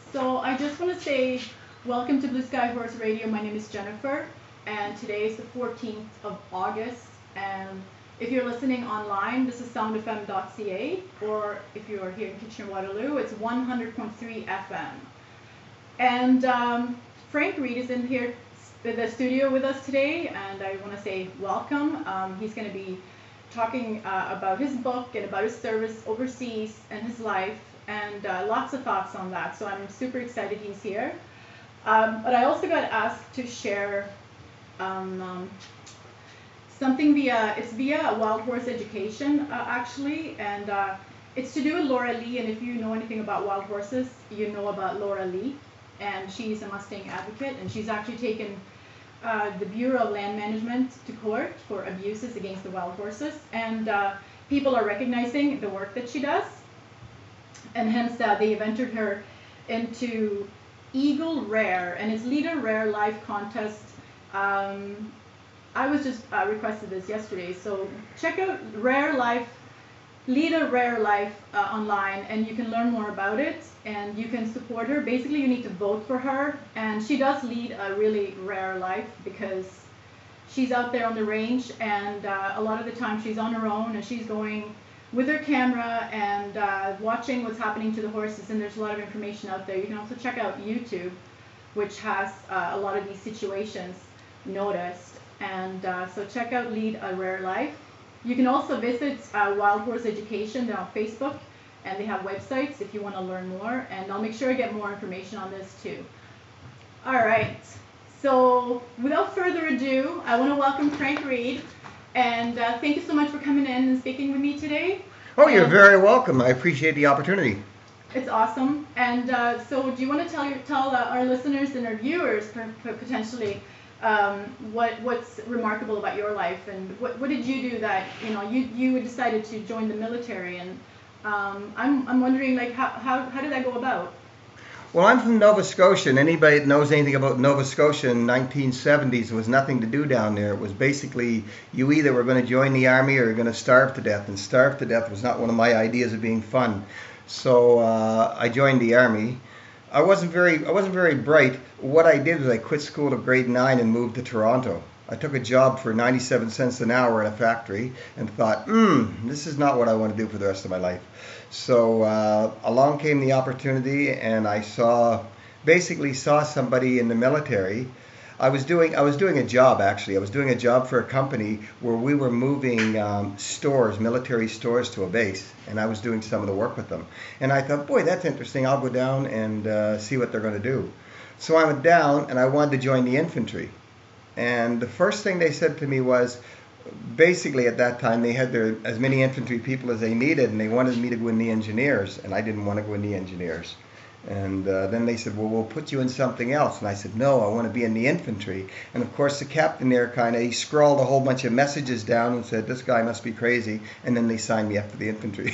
So I just want to say welcome to Blue Sky Horse Radio. My name is Jennifer, and today is the 14th of August. And if you're listening online, this is soundfm.ca, or if you're here in Kitchener-Waterloo, it's 100.3 FM. And Frank Reed is in here in the studio with us today, and I want to say welcome. He's going to be talking about his book and about his service overseas and his life, and lots of thoughts on that. So I'm super excited he's here. But I also got asked to share something via Wild Horse Education actually, and it's to do with Laura Lee. And if you know anything about wild horses, you know about Laura Lee, and she's a Mustang advocate, and she's actually taken the Bureau of Land Management to court for abuses against the wild horses, and people are recognizing the work that she does, and hence they have entered her into Eagle Rare, and it's Leader Rare Life contest. I was just requested this yesterday, so check out Leader Rare Life online, and you can learn more about it, and you can support her. Basically, you need to vote for her, and she does lead a really rare life because she's out there on the range, and a lot of the time she's on her own, and she's going with her camera and watching what's happening to the horses, and there's a lot of information out there. You can also check out YouTube, which has a lot of these situations noticed, and so check out Lead a Rare Life. You can also visit Wild Horse Education. They're on Facebook, and they have websites if you want to learn more, and I'll make sure I get more information on this too. All right, so without further ado, I want to welcome Frank Reed, and thank you so much for coming in and speaking with me today. Oh, you're very welcome. I appreciate the opportunity. It's awesome. And so do you want to tell our listeners and our viewers potentially what's remarkable about your life, and what did you do that you decided to join the military, and I'm wondering, like, how did that go about? Well, I'm from Nova Scotia, and anybody that knows anything about Nova Scotia in 1970s, there was nothing to do down there. It was basically you either were going to join the army or you're going to starve to death, and starve to death was not one of my ideas of being fun. So I joined the army. I wasn't very bright. What I did was I quit school at grade 9 and moved to Toronto. I took a job for 97 cents an hour in a factory and thought, this is not what I want to do for the rest of my life. So along came the opportunity, and I basically saw somebody in the military. I was doing a job, actually. I was doing a job for a company where we were moving military stores to a base, and I was doing some of the work with them. And I thought, boy, that's interesting. I'll go down and see what they're going to do. So I went down, and I wanted to join the infantry. And the first thing they said to me was, basically at that time they had as many infantry people as they needed, and they wanted me to go in the engineers, and I didn't want to go in the engineers. And then they said, well, we'll put you in something else. And I said, no, I want to be in the infantry. And of course the captain there he scrawled a whole bunch of messages down and said, this guy must be crazy. And then they signed me up for the infantry.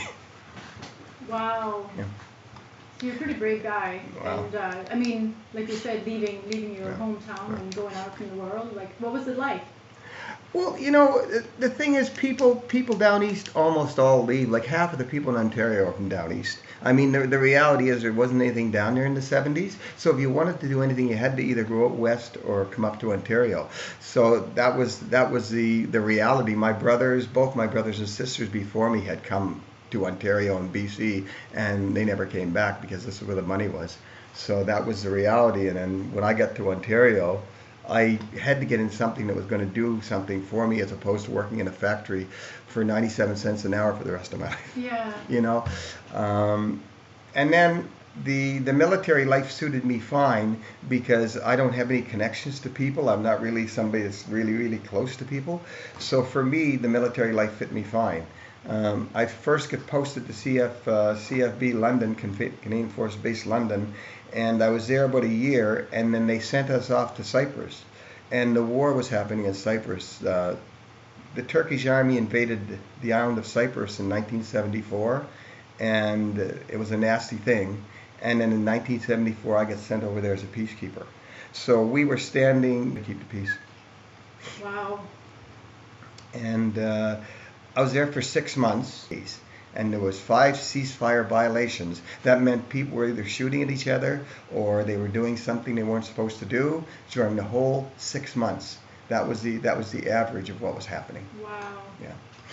Wow. Yeah. So you're a pretty brave guy. Wow. And I mean, like you said, leaving your hometown and going out in the world, like, what was it like? Well, the thing is, people down east almost all leave. Like half of the people in Ontario are from down east. I mean, the reality is there wasn't anything down there in the 70s. So if you wanted to do anything, you had to either go out west or come up to Ontario. So that was the reality. Both my brothers and sisters before me had come to Ontario and BC, and they never came back because this is where the money was. So that was the reality. And then when I got to Ontario, I had to get in something that was going to do something for me, as opposed to working in a factory for 97 cents an hour for the rest of my life. Yeah. And then the military life suited me fine because I don't have any connections to people. I'm not really somebody that's really, really close to people. So for me, the military life fit me fine. I first got posted to CFB London, Canadian Forces Base London, and I was there about a year, and then they sent us off to Cyprus. And the war was happening in Cyprus. The Turkish army invaded the island of Cyprus in 1974, and it was a nasty thing. And then in 1974, I got sent over there as a peacekeeper. So we were standing to keep the peace. Wow. And I was there for 6 months. and there was 5 ceasefire violations. That meant people were either shooting at each other or they were doing something they weren't supposed to do during the whole 6 months. That was the average of what was happening. Wow. Yeah.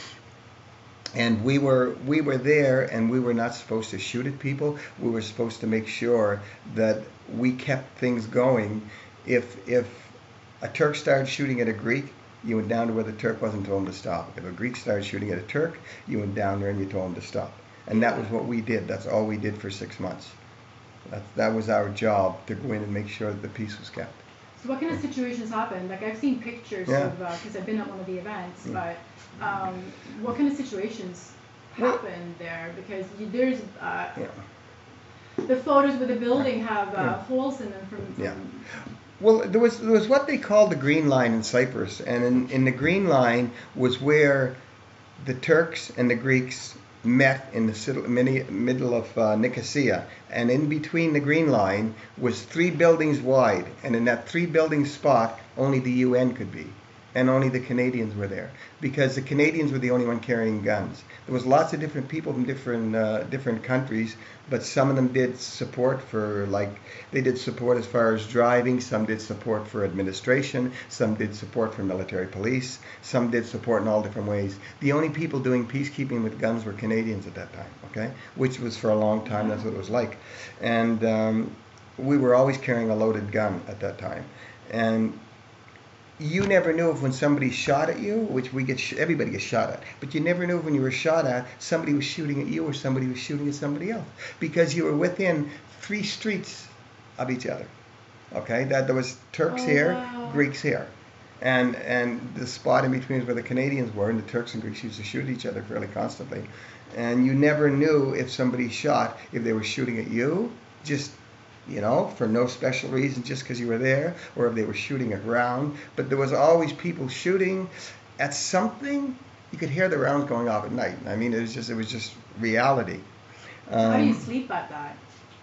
And we were there, and we were not supposed to shoot at people. We were supposed to make sure that we kept things going. If a Turk started shooting at a Greek, you went down to where the Turk was and told him to stop. If a Greek started shooting at a Turk, you went down there and you told him to stop. And that was what we did. That's all we did for 6 months. That was our job, to go in and make sure that the peace was kept. So what kind of situations happened? Like, I've seen pictures of, because I've been at one of the events, but what kind of situations happened there? Because there's the photos with the building have holes in them from Well, there was what they called the Green Line in Cyprus, and in the Green Line was where the Turks and the Greeks met in the middle of Nicosia, and in between the Green Line was 3 buildings wide, and in that 3 building spot only the UN could be, and only the Canadians were there, because the Canadians were the only one carrying guns. There was lots of different people from different countries, but some of them did support for, like, they did support as far as driving, some did support for administration, some did support for military police, some did support in all different ways. The only people doing peacekeeping with guns were Canadians at that time, okay? Which was for a long time, that's what it was like. And we were always carrying a loaded gun at that time. And you never knew if when somebody shot at you, which everybody gets shot at, but you never knew if when you were shot at, somebody was shooting at you or somebody was shooting at somebody else, because you were within 3 streets of each other. Okay, that there was Turks here, Greeks here, and the spot in between is where the Canadians were, and the Turks and Greeks used to shoot at each other fairly constantly, and you never knew if somebody shot, if they were shooting at you, just, you know, for no special reason, just because you were there, or if they were shooting at round. But there was always people shooting at something. You could hear the rounds going off at night. I mean, it was just reality. How do you sleep at that?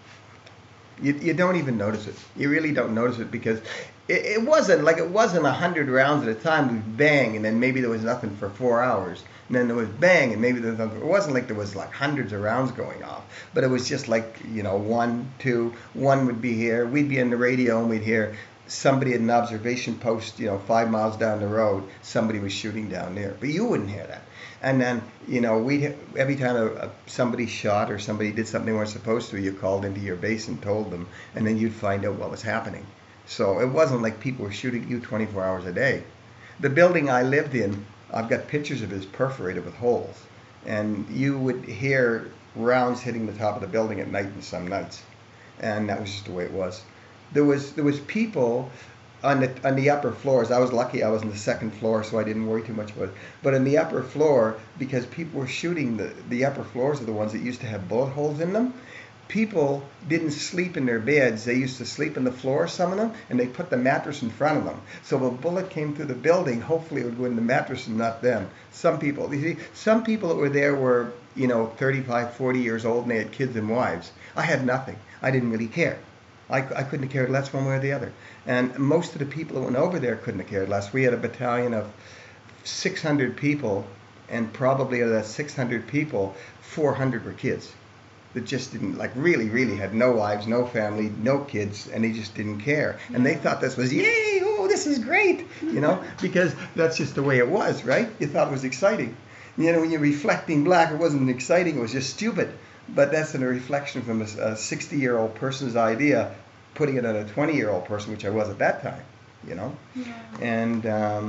You don't even notice it. You really don't notice it, because it wasn't 100 rounds at a time. We'd bang, and then maybe there was nothing for 4 hours. And then there was bang, and maybe there was nothing. It wasn't like there was like hundreds of rounds going off. But it was just like, you know, 1, 2, 1 would be here. We'd be in the radio, and we'd hear somebody at an observation post, you know, 5 miles down the road, somebody was shooting down there. But you wouldn't hear that. And then, you know, every time somebody shot or somebody did something they weren't supposed to, you called into your base and told them, and then you'd find out what was happening. So it wasn't like people were shooting you 24 hours a day. The building I lived in, I've got pictures of it, is perforated with holes, and you would hear rounds hitting the top of the building at night in some nights, and that was just the way it was. There was people on the upper floors. I was lucky I was on the 2nd floor, so I didn't worry too much about it. But on the upper floor, because people were shooting, the upper floors are the ones that used to have bullet holes in them. People didn't sleep in their beds. They used to sleep on the floor, some of them, and they put the mattress in front of them. So if a bullet came through the building, hopefully it would go in the mattress and not them. Some people, you see, some people that were there were, you know, 35, 40 years old, and they had kids and wives. I had nothing. I didn't really care. I couldn't have cared less one way or the other. And most of the people that went over there couldn't have cared less. We had a battalion of 600 people, and probably of that 600 people, 400 were kids that just didn't, like, really had no wives, no family, no kids, and they just didn't care. And they thought this was, yay, oh, this is great, you know, because that's just the way it was, right? You thought it was exciting. You know, when you're reflecting back, it wasn't exciting, it was just stupid. But that's a reflection from a 60-year-old person's idea, putting it on a 20-year-old person, which I was at that time, you know? Yeah. And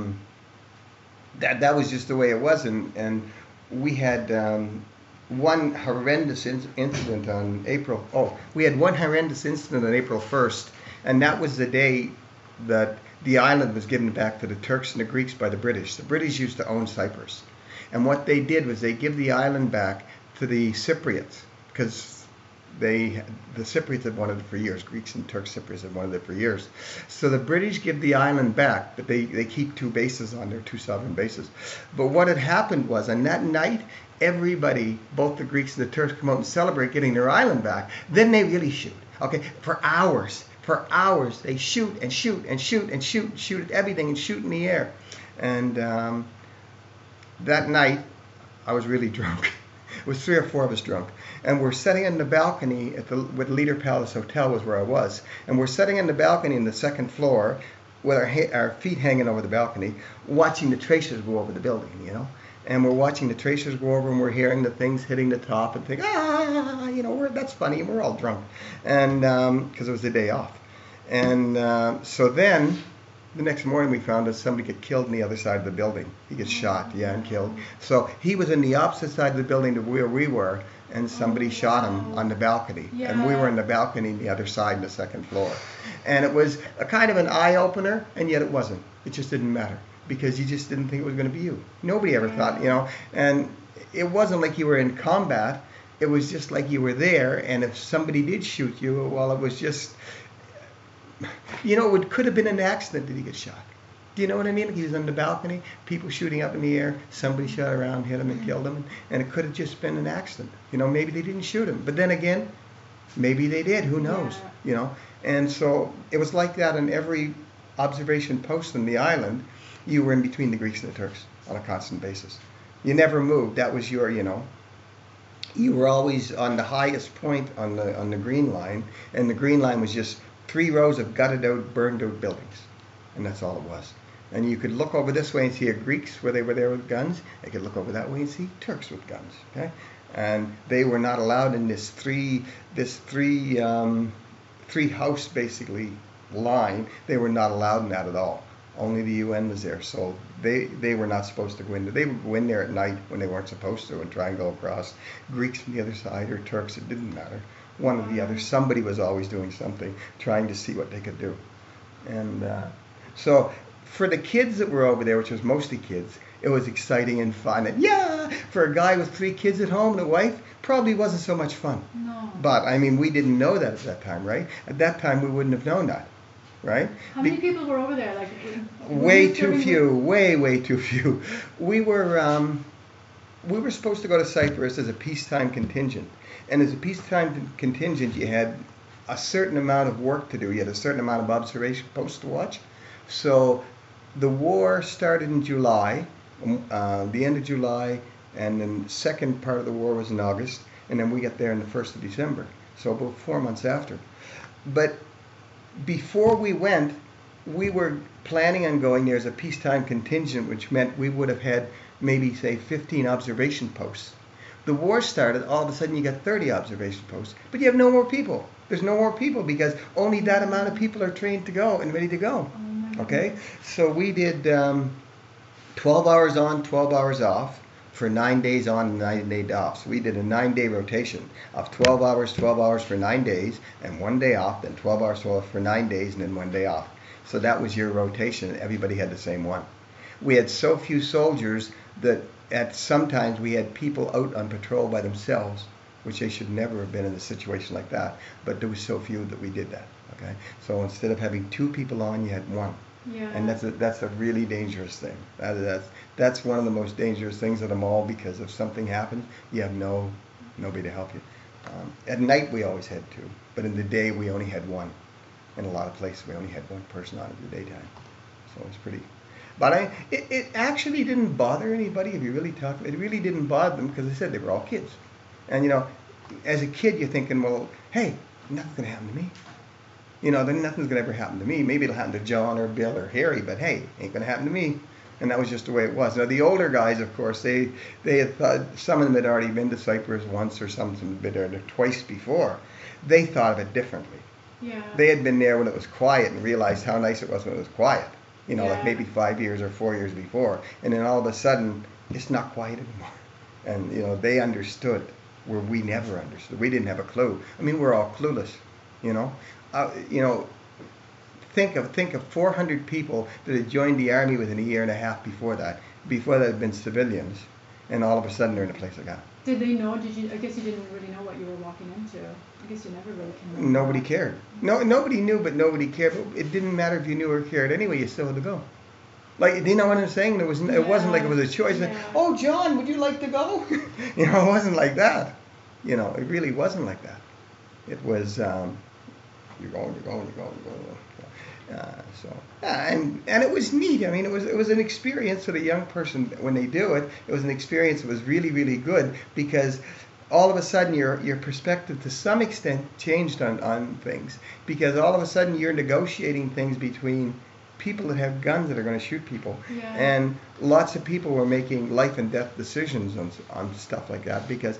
that was just the way it was. And we had one horrendous incident on April 1st, and that was the day that the island was given back to the Turks and the Greeks by the British. The British used to own Cyprus. And what they did was they give the island back to the Cypriots, because the Cypriots had wanted it for years. Greeks and Turks Cypriots had wanted it for years. So the British give the island back, but they keep 2 bases on there, 2 sovereign bases. But what had happened was, on that night, everybody, both the Greeks and the Turks, come out and celebrate getting their island back. Then they really shoot. Okay, for hours. For hours, they shoot and shoot and shoot and shoot and shoot at everything and shoot in the air. And that night, I was really drunk. It was 3 or 4 of us drunk, and we're sitting in the balcony at the with Leader Palace Hotel was where I was, and we're sitting in the balcony in the second floor, with our feet hanging over the balcony, watching the tracers go over the building, you know. And we're watching the tracers go over, and we're hearing the things hitting the top, and think, you know, that's funny, and we're all drunk, and because it was the day off, and so then. The next morning we found that somebody get killed on the other side of the building. He gets shot, yeah, and killed. So he was on the opposite side of the building to where we were, and somebody shot him on the balcony. Yeah. And we were in the balcony on the other side, on the second floor. And it was a kind of an eye-opener, and yet it wasn't. It just didn't matter, because you just didn't think it was going to be you. Nobody ever thought, you know, and it wasn't like you were in combat. It was just like you were there, and if somebody did shoot you, well, it was just... You know, it could have been an accident that he get shot. Do you know what I mean? Like he was on the balcony, people shooting up in the air, somebody shot around, hit him and killed him, and it could have just been an accident. You know, maybe they didn't shoot him. But then again, maybe they did. Who knows? Yeah. You know? And so it was like that on every observation post on the island. You were in between the Greeks and the Turks on a constant basis. You never moved. That was your, you know... You were always on the highest point on the green line, and the green line was just 3 rows of gutted out, burned out buildings, and that's all it was. And you could look over this way and see Greeks where they were there with guns. You could look over that way and see Turks with guns. Okay, and they were not allowed in this three house basically line. They were not allowed in that at all. Only the UN was there, so they were not supposed to go in there. They would go in there at night when they weren't supposed to and try and go across. Greeks from the other side or Turks, it didn't matter. One or the other. Somebody was always doing something, trying to see what they could do. And so for the kids that were over there, which was mostly kids, it was exciting and fun. And yeah, for a guy with 3 kids at home and a wife, probably wasn't so much fun. No. But, I mean, we didn't know that at that time, right? At that time, we wouldn't have known that, right? How many people were over there? Like Way too few. Way too few. We were supposed to go to Cyprus as a peacetime contingent. And as a peacetime contingent, you had a certain amount of work to do. You had a certain amount of observation posts to watch. So the war started in July, the end of July, and then the second part of the war was in August, and then we got there on the 1st of December. So about 4 months after. But before we went, we were planning on going there as a peacetime contingent, which meant we would have had maybe, say, 15 observation posts. The war started, all of a sudden you got 30 observation posts, but you have no more people. There's no more people because only that amount of people are trained to go and ready to go. Okay? So we did 12 hours on, 12 hours off for 9 days on and 9 days off. So we did a 9-day rotation of 12 hours for 9 days and 1 day off, then 12 hours for 9 days and then 1 day off. So that was your rotation. Everybody had the same one. We had so few soldiers that sometimes we had people out on patrol by themselves, which they should never have been in a situation like that. But there was so few that we did that. Okay, so instead of having 2 people on, you had 1. Yeah. And that's a really dangerous thing. That's one of the most dangerous things of them all, because if something happens, you have nobody to help you. At night we always had 2, but in the day we only had 1. In a lot of places we only had 1 person on in the daytime. So it was pretty. But it actually didn't bother anybody. If you really talk, it really didn't bother them, because I said they were all kids. And you know, as a kid you're thinking, well, hey, nothing's gonna happen to me. You know, then nothing's gonna ever happen to me. Maybe it'll happen to John or Bill or Harry, but hey, ain't gonna happen to me. And that was just the way it was. Now the older guys, of course, they had thought, some of them had already been to Cyprus once, or some of them had been there twice before. They thought of it differently. Yeah. They had been there when it was quiet and realized how nice it was when it was quiet. You know, like maybe 5 years or 4 years before. And then all of a sudden, it's not quiet anymore. And, you know, they understood where we never understood. We didn't have a clue. I mean, we're all clueless, you know. Think of 400 people that had joined the army within a year and a half before that. Before that had been civilians. And all of a sudden, they're in a place like that. Did they know? I guess you didn't really know what you were walking into. I guess you never really can. Nobody cared. No, nobody knew, but nobody cared. But it didn't matter if you knew or cared. Anyway, you still had to go. Like, do you know what I'm saying? It wasn't like it was a choice. Yeah. Oh, John, would you like to go? You know, it wasn't like that. You know, it really wasn't like that. It was, You're going, you're going, you're going, you're going. So and it was neat. I mean, it was an experience for the young person when they do it. It was an experience that was really really good because all of a sudden your perspective to some extent changed on things because all of a sudden you're negotiating things between people that have guns that are going to shoot people, Yeah. and lots of people were making life and death decisions on stuff like that because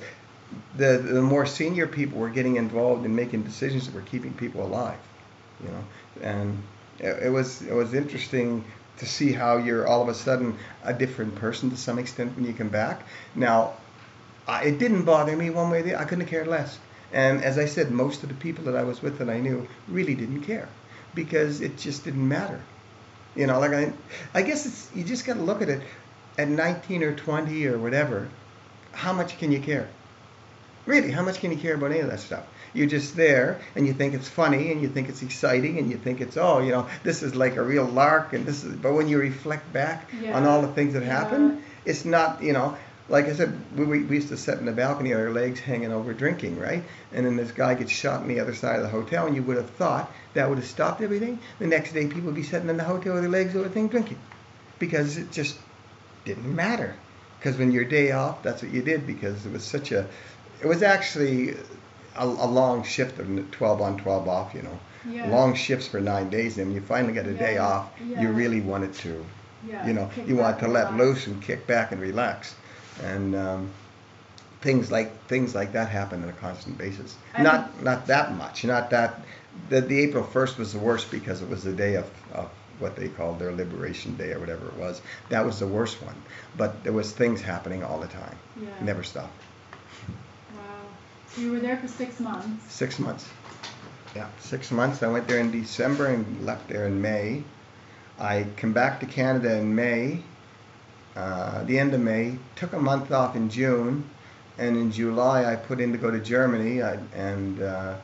the more senior people were getting involved in making decisions that were keeping people alive, you know, and it was interesting to see how you're all of a sudden a different person to some extent when you come back. Now, it didn't bother me one way or the other. I couldn't have cared less. And as I said, most of the people that I was with that I knew really didn't care because it just didn't matter. You know, like I guess you just got to look at it at 19 or 20 or whatever. How much can you care? Really, how much can you care about any of that stuff? You're just there, and you think it's funny, and you think it's exciting, and you think it's, oh, you know, this is like a real lark, and this is. But when you reflect back on all the things that happened, it's not, you know. Like I said, we used to sit in the balcony with our legs hanging over drinking, right? And then this guy gets shot on the other side of the hotel, and you would have thought that would have stopped everything. The next day, people would be sitting in the hotel with their legs over the thing drinking because it just didn't matter. Because when your day off, that's what you did because it was such a. It was actually a long shift of 12 on, 12 off, you know. Yeah. Long shifts for 9 days, and when you finally got a day off, you really wanted to, you know, you wanted to let loose and kick back and relax. And things like that happen on a constant basis. Not that much. Not that. The April 1st was the worst because it was the day of what they called their Liberation Day or whatever it was. That was the worst one. But there was things happening all the time. Yeah. Never stopped. Wow. So you were there for 6 months. 6 months. Yeah, 6 months. I went there in December and left there in May. I came back to Canada in May. The end of May, took a month off in June, and in July I put in to go to Germany, and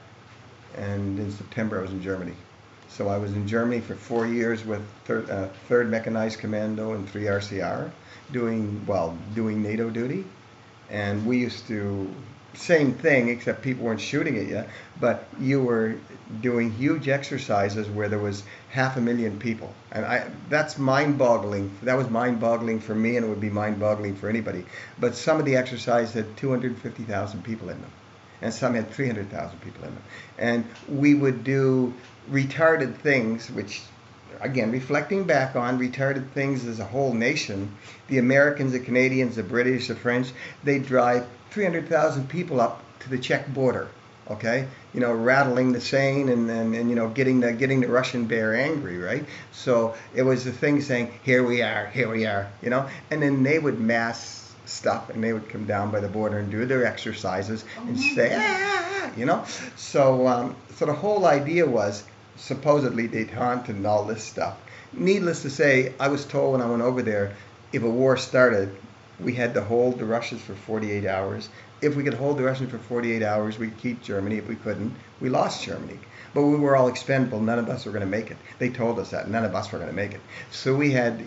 in September I was in Germany. So I was in Germany for 4 years with 3rd Mechanized Commando and 3 RCR, doing NATO duty, and we used to, same thing except people weren't shooting at you, but you were doing huge exercises where there was 500,000 people, and that's mind-boggling. That was mind-boggling for me, and it would be mind-boggling for anybody. But some of the exercises had 250,000 people in them, and some had 300,000 people in them, and we would do retarded things, which, again, reflecting back on retarded things as a whole nation, the Americans, the Canadians, the British, the French, they drive 300,000 people up to the Czech border, okay? You know, rattling the Seine and you know, getting the Russian bear angry, right? So it was the thing saying, here we are, you know? And then they would mass stuff, and they would come down by the border and do their exercises and say, you know? So the whole idea was supposedly detente and all this stuff. Needless to say, I was told when I went over there, if a war started, we had to hold the Russians for 48 hours. If we could hold the Russians for 48 hours, we'd keep Germany. If we couldn't, we lost Germany. But we were all expendable. None of us were going to make it. They told us that. None of us were going to make it. So we had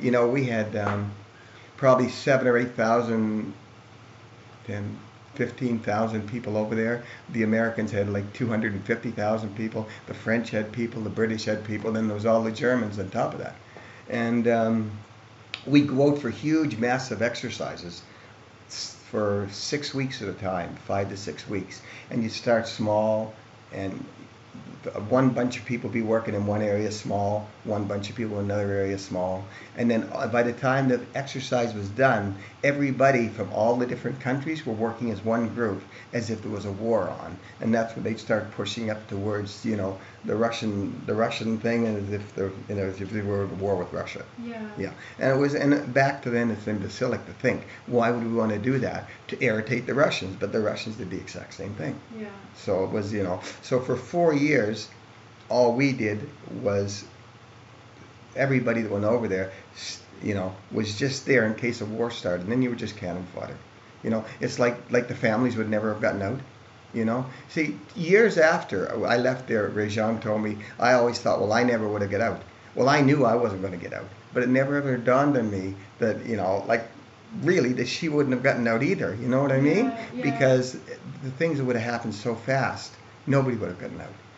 probably 7,000 or 8,000, 10, 15,000 people over there. The Americans had like 250,000 people. The French had people. The British had people. Then there was all the Germans on top of that. And we'd go out for huge, massive exercises for 6 weeks at a time, 5 to 6 weeks. And you start small, and one bunch of people be working in one area small, one bunch of people in another area small. And then by the time the exercise was done, everybody from all the different countries were working as one group, as if there was a war on. And that's when they'd start pushing up towards, you know, the Russian thing, and as if they were at war with Russia. Yeah. Yeah. And back to then, it's imbecilic to think, why would we want to do that? To irritate the Russians. But the Russians did the exact same thing. Yeah. So it was, you know, so for 4 years, all we did was, everybody that went over there, you know, was just there in case a war started. And then you were just cannon fodder. You know, it's like the families would never have gotten out. You know, see, years after I left there, Rejong told me, I always thought, well, I never would have got out. Well, I knew I wasn't going to get out, but it never ever dawned on me that, you know, like, really, that she wouldn't have gotten out either. You know what I mean? Yeah. Because the things that would have happened so fast, nobody would have gotten out.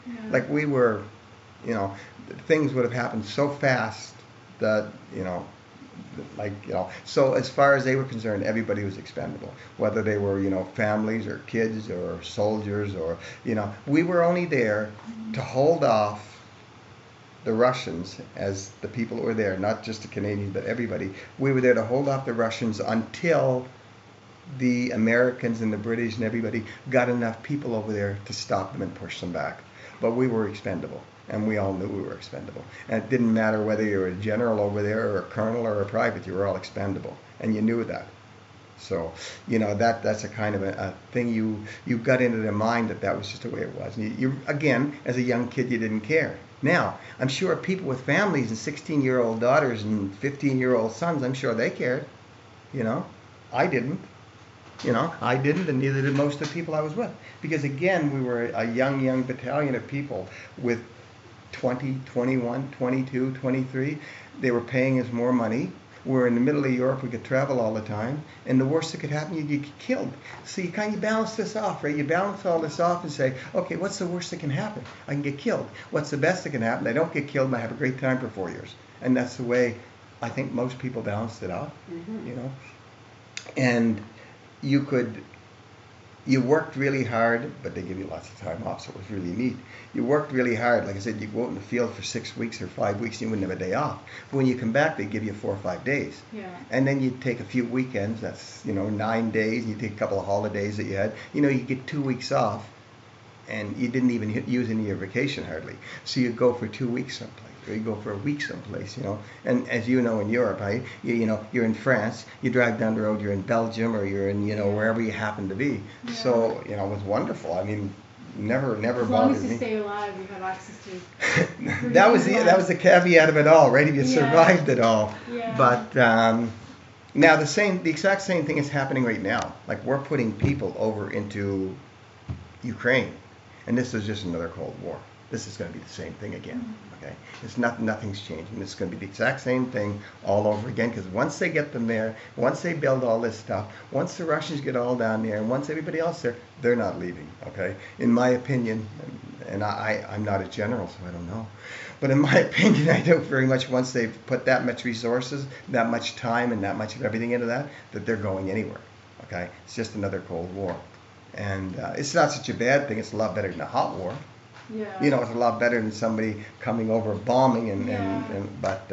Yeah. Like we were, you know, things would have happened so fast that, you know, like, you know, so as far as they were concerned, everybody was expendable, whether they were, you know, families or kids or soldiers or, you know, we were only there to hold off the Russians as the people that were there, not just the Canadians, but everybody. We were there to hold off the Russians until the Americans and the British and everybody got enough people over there to stop them and push them back. But we were expendable, and we all knew we were expendable. And it didn't matter whether you were a general over there or a colonel or a private, you were all expendable, and you knew that. So, you know, that's a kind of a thing you got into their mind that was just the way it was. And you again, as a young kid, you didn't care. Now, I'm sure people with families and 16-year-old daughters and 15-year-old sons, I'm sure they cared. You know, I didn't. You know, I didn't, and neither did most of the people I was with. Because again, we were a young battalion of people with 20, 21, 22, 23. They were paying us more money. We're in the middle of Europe, we could travel all the time, and the worst that could happen, you get killed. So you kind of balance this off, right? You balance all this off and say, okay, what's the worst that can happen? I can get killed. What's the best that can happen? I don't get killed and I have a great time for 4 years. And that's the way I think most people balanced it off, you know. And you worked really hard, but they give you lots of time off, so it was really neat. You worked really hard. Like I said, you go out in the field for 6 weeks or 5 weeks, and you wouldn't have a day off. But when you come back, they give you 4 or 5 days. Yeah. And then you take a few weekends, that's, you know, 9 days, and you take a couple of holidays that you had. You know, you get 2 weeks off, and you didn't even use any of your vacation hardly. So you go for 2 weeks someplace, or you go for a week someplace, you know. And as you know, in Europe, right, you know, you're in France, you drive down the road, you're in Belgium, or you're in, you know, wherever you happen to be. Yeah. So, you know, it was wonderful. I mean, never As long bothered as you me. stay alive, you have access to. That was the caveat of it all, right? If you Yeah. survived it all. Yeah. But now the exact same thing is happening right now. Like we're putting people over into Ukraine, and this is just another Cold War. This is going to be the same thing again. Okay, it's nothing's changing. It's going to be the exact same thing all over again. Because once they get them there, once they build all this stuff, once the Russians get all down there, and once everybody else there, they're not leaving. Okay, in my opinion, and I'm not a general, so I don't know. But in my opinion, I know very much once they've put that much resources, that much time, and that much of everything into that they're going anywhere. Okay, it's just another Cold War, and it's not such a bad thing. It's a lot better than a hot war. Yeah. You know, it's a lot better than somebody coming over bombing Yeah. but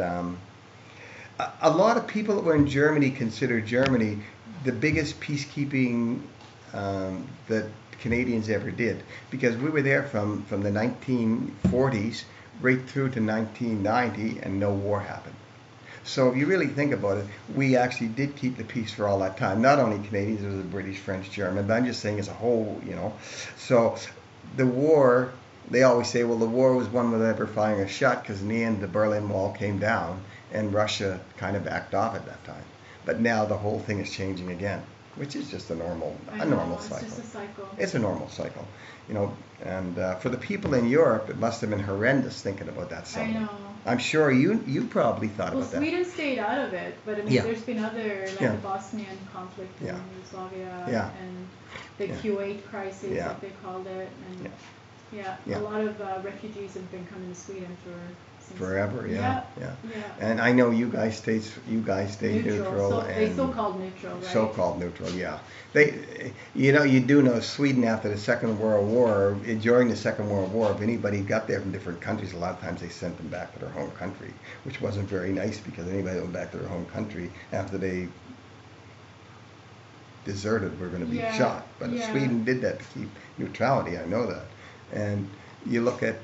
a lot of people that were in Germany consider Germany the biggest peacekeeping that Canadians ever did, because we were there from the 1940s right through to 1990 and no war happened. So if you really think about it, we actually did keep the peace for all that time. Not only Canadians, there was the British, French, German, but I'm just saying as a whole, you know. So the war, they always say, well, the war was won without ever firing a shot, because in the end the Berlin Wall came down and Russia kind of backed off at that time. But now the whole thing is changing again, which is just a normal cycle. It's just a cycle. It's a normal cycle, you know. And for the people in Europe, it must have been horrendous thinking about that summer. I know. I'm sure you probably thought Well, about that. Sweden stayed out of it, but I mean, Yeah. there's been other, like Yeah. the Bosnian conflict in Yeah. Yugoslavia, Yeah. and the Yeah. Kuwait crisis, Yeah. like they called it, and Yeah. a lot of refugees have been coming to Sweden since Forever, yeah. yeah. And I know you guys stayed neutral, So they and so-called neutral, right? so-called neutral, yeah. They, you know, you do know Sweden after the Second World War, during the Second World War, if anybody got there from different countries, a lot of times they sent them back to their home country, which wasn't very nice, because anybody that went back to their home country after they deserted were going to be Yeah, shot. But yeah. Sweden did that to keep neutrality, I know that. And you look at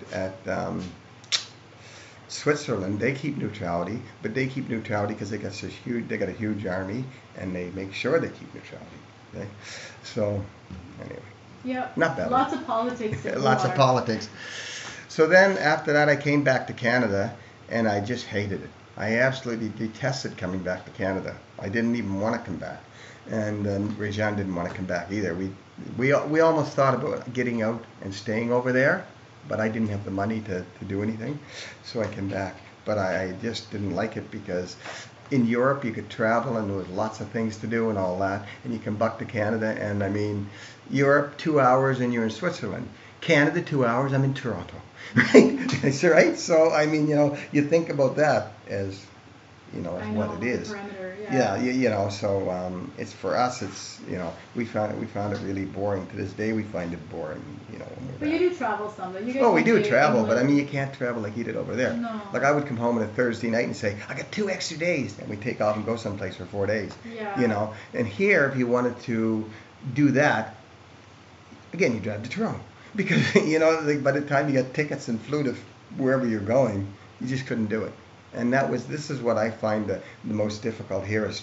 Switzerland, they keep neutrality, but they keep neutrality because they got a huge army, and they make sure they keep neutrality. Okay? So anyway, Yeah. not bad. Lots of politics. in Lots of war. politics. So then after that, I came back to Canada, and I just hated it. I absolutely detested coming back to Canada. I didn't even want to come back, and Regine didn't want to come back either. We almost thought about getting out and staying over there, but I didn't have the money to do anything, so I came back. But I just didn't like it, because in Europe you could travel and there was lots of things to do and all that, and you come back to Canada, and I mean, Europe 2 hours and you're in Switzerland. Canada 2 hours, I'm in Toronto. Right? So I mean, you think about that as as I what know it the is. perimeter. Yeah, Yeah. so it's for us. It's we found it really boring. To this day, we find it boring. When But we're you back. do travel some, though. You guys Oh, we went do to travel, but I England. mean, you can't travel like you did over there. No. Like I would come home on a Thursday night and say, I got 2 extra days, and we take off and go someplace for 4 days. Yeah. And here, if you wanted to do that, again, you drive to Toronto because like by the time you got tickets and flew to wherever you're going, you just couldn't do it. And this is what I find the most difficult here is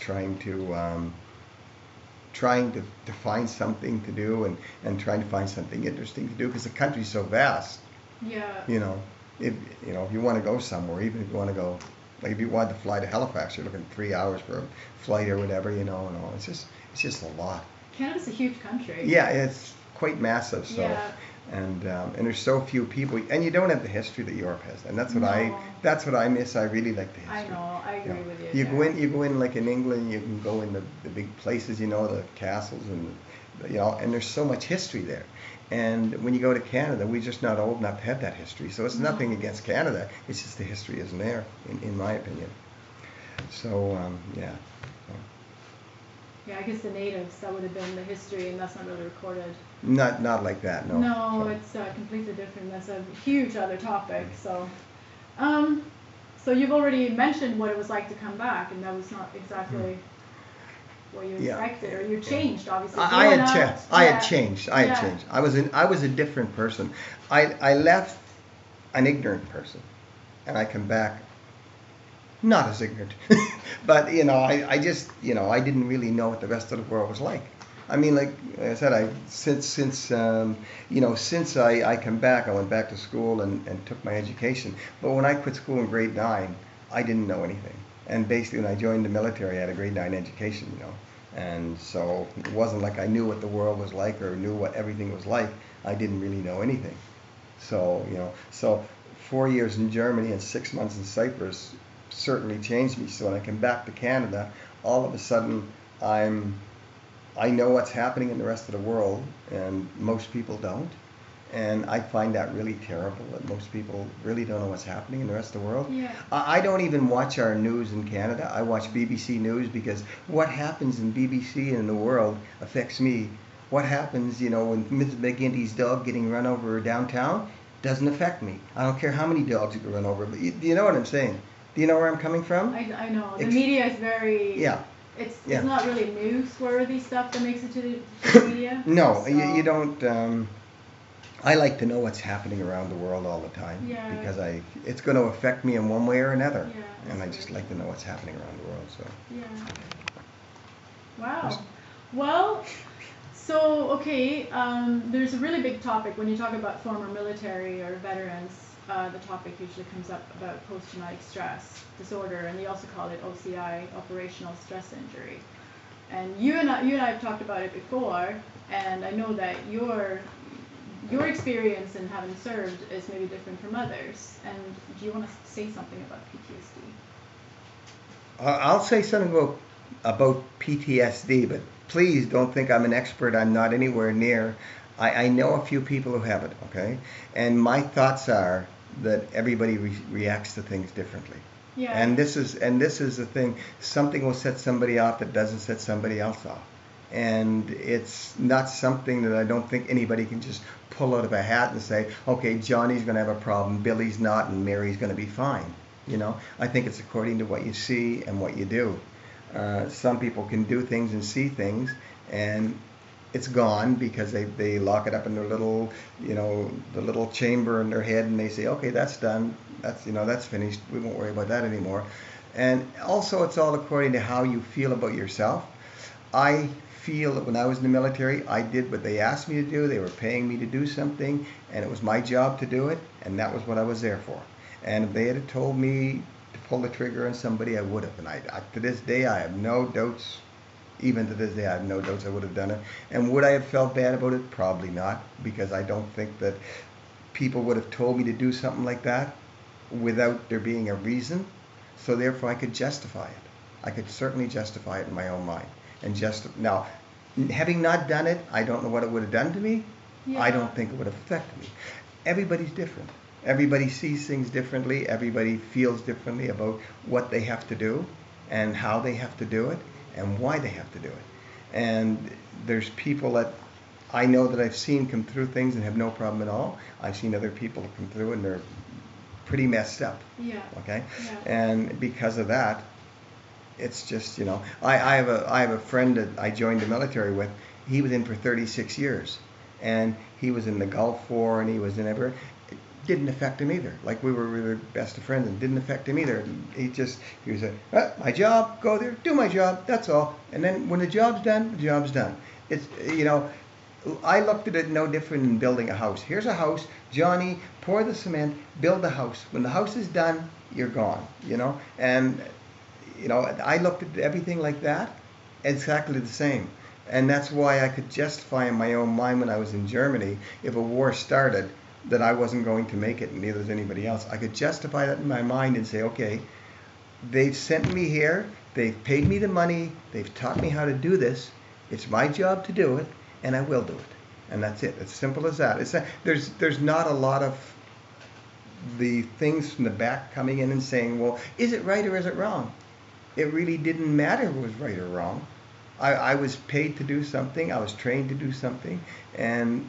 trying to find something to do and trying to find something interesting to do because the country's so vast. Yeah. If you want to go somewhere, even if you want to go, like if you wanted to fly to Halifax, you're looking 3 hours for a flight or whatever, and all. It's just a lot. Canada's a huge country. Yeah, it's quite massive. So, Yeah. and there's so few people, and you don't have the history that Europe has, and that's what I miss. I really like the history. I know. I You agree know, with you. you go in like in England, you can go in the big places, the castles and there's so much history there. And when you go to Canada, we're just not old enough to have that history. So it's nothing No. against Canada. It's just the history isn't there, in my opinion. So yeah. Yeah, I guess the natives, that would have been the history, and that's not really recorded. Not like that, no. No, So, it's completely different. That's a huge other topic. Um, so you've already mentioned what it was like to come back, and that was not exactly what you Yeah. expected, or you changed, obviously. I Growing had up, changed. I yeah, had changed. I had yeah. changed. I was a different person. I left an ignorant person, and I come back not as ignorant. But I just I didn't really know what the rest of the world was like. I mean, like I said, since I come back, I went back to school and took my education. But when I quit school in grade 9, I didn't know anything. And basically, when I joined the military, I had a grade 9 education, And so it wasn't like I knew what the world was like or knew what everything was like. I didn't really know anything. So 4 years in Germany and 6 months in Cyprus certainly changed me. So when I come back to Canada, all of a sudden I know what's happening in the rest of the world, and most people don't. And I find that really terrible that most people really don't know what's happening in the rest of the world. Yeah. I don't even watch our news in Canada. I watch BBC News because what happens in BBC and in the world affects me. What happens, when Mrs. McGinty's dog getting run over downtown doesn't affect me. I don't care how many dogs you can run over. But you know what I'm saying? Do you know where I'm coming from? I know. The media is very. Yeah. It's Yeah. not really newsworthy stuff that makes it to the media. No, So, you don't. I like to know what's happening around the world all the time Yeah. because it's going to affect me in one way or another, Yeah, and I that's just very like to know what's happening around the world. So Yeah. Wow. Well, so okay, there's a really big topic when you talk about former military or veterans. The topic usually comes up about post-traumatic stress disorder, and they also call it OCI, operational stress injury. And you and I have talked about it before, and I know that your experience in having served is maybe different from others. And do you want to say something about PTSD? I'll say something about PTSD, but please don't think I'm an expert. I'm not anywhere near. I know a few people who have it, okay? And my thoughts are that everybody reacts to things differently. Yeah. And this is the thing. Something will set somebody off that doesn't set somebody else off. And it's not something that I don't think anybody can just pull out of a hat and say, okay, Johnny's going to have a problem, Billy's not, and Mary's going to be fine. I think it's according to what you see and what you do. Some people can do things and see things, and it's gone because they lock it up in their little, the little chamber in their head, and they say, okay, that's done. That's finished. We won't worry about that anymore. And also, it's all according to how you feel about yourself. I feel that when I was in the military, I did what they asked me to do. They were paying me to do something, and it was my job to do it, and that was what I was there for. And if they had told me to pull the trigger on somebody, I would have. And I to this day, I have no doubts. Even to this day, I have no doubts I would have done it. And would I have felt bad about it? Probably not, because I don't think that people would have told me to do something like that without there being a reason. So therefore, I could justify it. I could certainly justify it in my own mind. And now, having not done it, I don't know what it would have done to me. I Yeah. don't think it would have affected me. Everybody's different. Everybody sees things differently. Everybody feels differently about what they have to do and how they have to do it and why they have to do it. And there's people that I know that I've seen come through things and have no problem at all. I've seen other people come through and they're pretty messed up. Yeah. Okay, Yeah. and because of that, it's just, I have a friend that I joined the military with. He was in for 36 years, and he was in the Gulf War, and he was in everywhere. It didn't affect him either. Like we were best of friends, and didn't affect him either. He was like, my job, go there, do my job, that's all. And then when the job's done, the job's done. It's, I looked at it no different than building a house. Here's a house, Johnny, pour the cement, build the house. When the house is done, you're gone, and I looked at everything like that, exactly the same. And that's why I could justify in my own mind when I was in Germany, if a war started, that I wasn't going to make it, and neither was anybody else. I could justify that in my mind and say, okay, they've sent me here, they've paid me the money, they've taught me how to do this, it's my job to do it, and I will do it. And that's it. It's simple as that. There's not a lot of the things from the back coming in and saying, well, is it right or is it wrong? It really didn't matter if it was right or wrong. I was paid to do something. I was trained to do something. And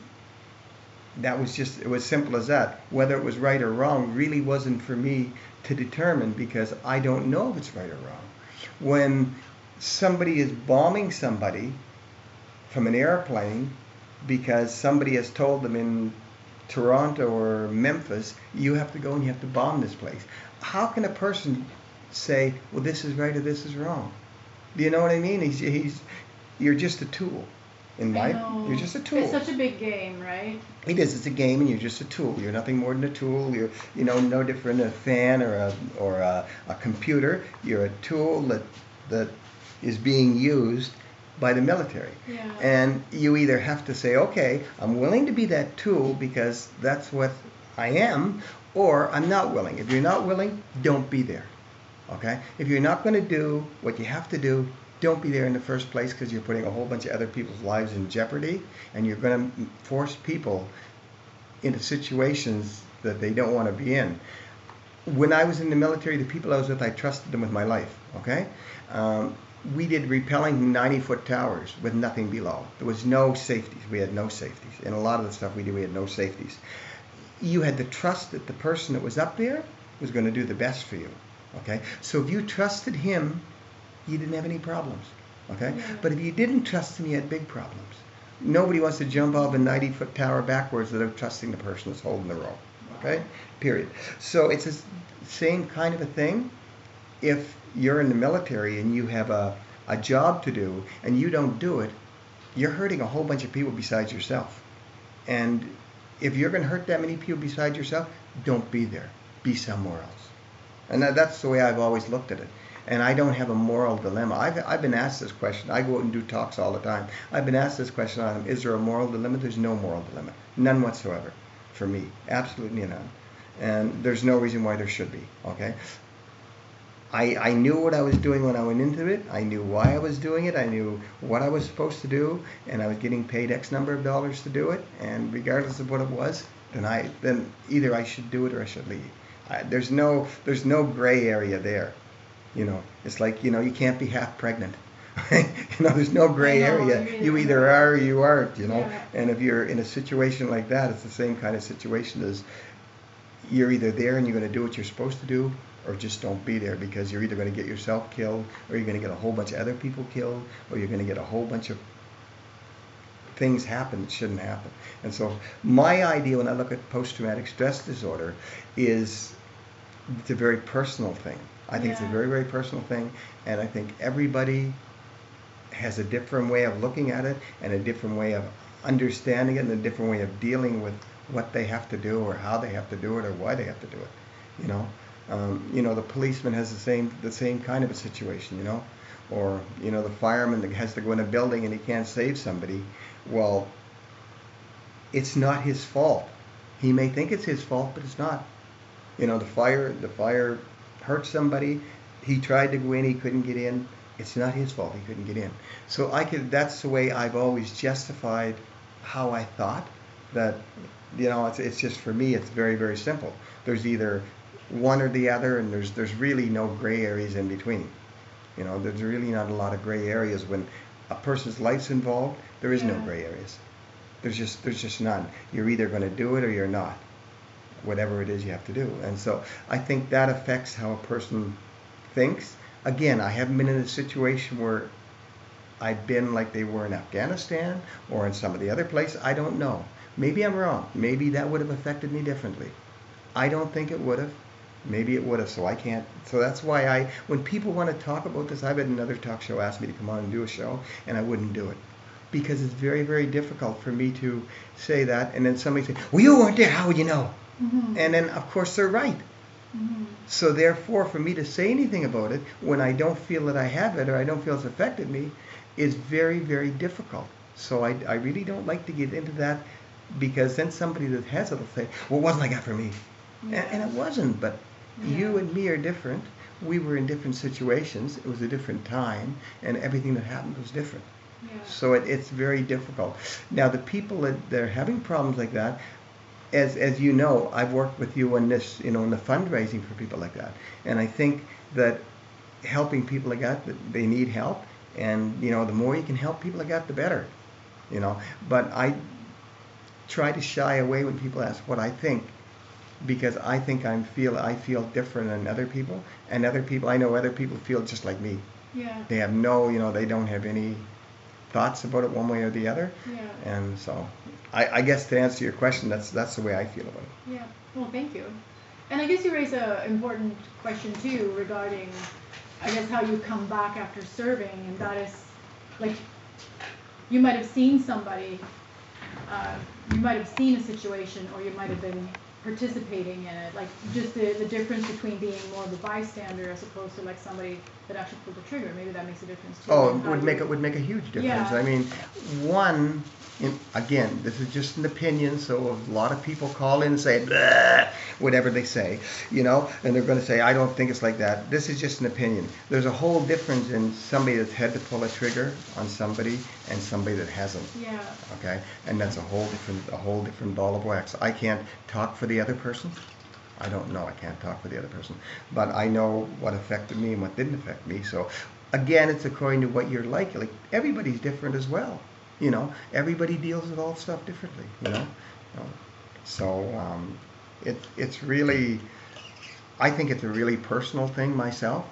that was just, it was simple as that. Whether it was right or wrong really wasn't for me to determine, because I don't know if it's right or wrong. When somebody is bombing somebody from an airplane because somebody has told them in Toronto or Memphis, you have to go and you have to bomb this place. How can a person say, well, this is right or this is wrong? Do you know what I mean? You're just a tool. You're just a tool. It's such a big game, right? It is. It's a game, and you're just a tool. You're nothing more than a tool. You're, no different than a fan or a computer. You're a tool that is being used by the military. Yeah. And you either have to say, okay, I'm willing to be that tool because that's what I am, or I'm not willing. If you're not willing, don't be there. Okay? If you're not going to do what you have to do, don't be there in the first place, because you're putting a whole bunch of other people's lives in jeopardy, and you're going to force people into situations that they don't want to be in. When I was in the military, the people I was with, I trusted them with my life. Okay? We did rappelling from 90-foot towers with nothing below. There was no safeties. We had no safeties. And a lot of the stuff we did, we had no safeties. You had to trust that the person that was up there was going to do the best for you. Okay? So if you trusted him, you didn't have any problems. Okay? Yeah. But if you didn't trust him, you had big problems. Nobody wants to jump off a 90-foot tower backwards without trusting the person that's holding the rope. Okay? Period. So it's the same kind of a thing. If you're in the military and you have a job to do and you don't do it, you're hurting a whole bunch of people besides yourself. And if you're going to hurt that many people besides yourself, don't be there. Be somewhere else. And that's the way I've always looked at it. And I don't have a moral dilemma. I've been asked this question. I go out and do talks all the time. I've been asked this question on them. Is there a moral dilemma? There's no moral dilemma. None whatsoever for me. Absolutely none. And there's no reason why there should be. Okay? I knew what I was doing when I went into it. I knew why I was doing it. I knew what I was supposed to do. And I was getting paid X number of dollars to do it. And regardless of what it was, then either I should do it or I should leave. There's no gray area there. It's like, you can't be half pregnant. There's no gray area. You either are or you aren't, Yeah. And if you're in a situation like that, it's the same kind of situation as you're either there and you're going to do what you're supposed to do, or just don't be there, because you're either going to get yourself killed, or you're going to get a whole bunch of other people killed, or you're going to get a whole bunch of things happen that shouldn't happen. And so my idea when I look at post-traumatic stress disorder is it's a very personal thing. I think it's a very, very personal thing, and I think everybody has a different way of looking at it, and a different way of understanding it, and a different way of dealing with what they have to do, or how they have to do it, or why they have to do it. The policeman has the same kind of a situation, or the fireman that has to go in a building and he can't save somebody. Well, it's not his fault. He may think it's his fault, but it's not. The fire hurt somebody. He tried to go in, he couldn't get in. It's not his fault, he couldn't get in. So that's the way I've always justified how I thought, that, it's just, for me, it's very, very simple. There's either one or the other, and there's really no gray areas in between. There's really not a lot of gray areas when a person's life's involved. There is no Yeah. gray areas. There's just none. You're either going to do it or you're not, whatever it is you have to do. And so I think that affects how a person thinks. Again, I haven't been in a situation where I've been like they were in Afghanistan or in some of the other places. I don't know. Maybe I'm wrong. Maybe that would have affected me differently. I don't think it would have. Maybe it would have, so I can't. So that's why when people want to talk about this, I've had another talk show ask me to come on and do a show, and I wouldn't do it. Because it's very, very difficult for me to say that, and then somebody say, well, you weren't there, how would you know? Mm-hmm. And then, of course, they're right. Mm-hmm. So therefore, for me to say anything about it when I don't feel that I have it or I don't feel it's affected me is very, very difficult. So I really don't like to get into that, because then somebody that has it will say, well, it wasn't like that for me. Yeah. And it wasn't, but Yeah. you and me are different. We were in different situations. It was a different time, and everything that happened was different. Yeah. So it's very difficult. Now, the people that are having problems like that, as you know, I've worked with you on this, in the fundraising for people like that. And I think that helping people like that they need help. And, the more you can help people like that, the better. But I try to shy away when people ask what I think, because I think I feel different than other people. And I know other people feel just like me. Yeah. They have they don't have any thoughts about it one way or the other. Yeah. And so I guess to answer your question, that's the way I feel about it. Yeah. Well, thank you. And I guess you raise an important question too regarding, I guess, how you come back after serving, and that is, like, you might have seen somebody, you might have seen a situation, or you might have been participating in it, like just the difference between being more of a bystander as opposed to like somebody that actually pulled the trigger. Maybe that makes a difference too. Oh, And it how would make a huge difference. Yeah. I mean, again, this is just an opinion, so a lot of people call in and say, "Bleh," whatever they say, and they're going to say, I don't think it's like that. This is just an opinion. There's a whole difference in somebody that's had to pull a trigger on somebody and somebody that hasn't. Yeah. Okay, and that's a whole different ball of wax. I can't talk for the other person. I don't know. I can't talk for the other person, but I know what affected me and what didn't affect me. So, again, it's according to what you're like. Like, everybody's different as well. Everybody deals with all stuff differently. So it's really, I think it's a really personal thing myself.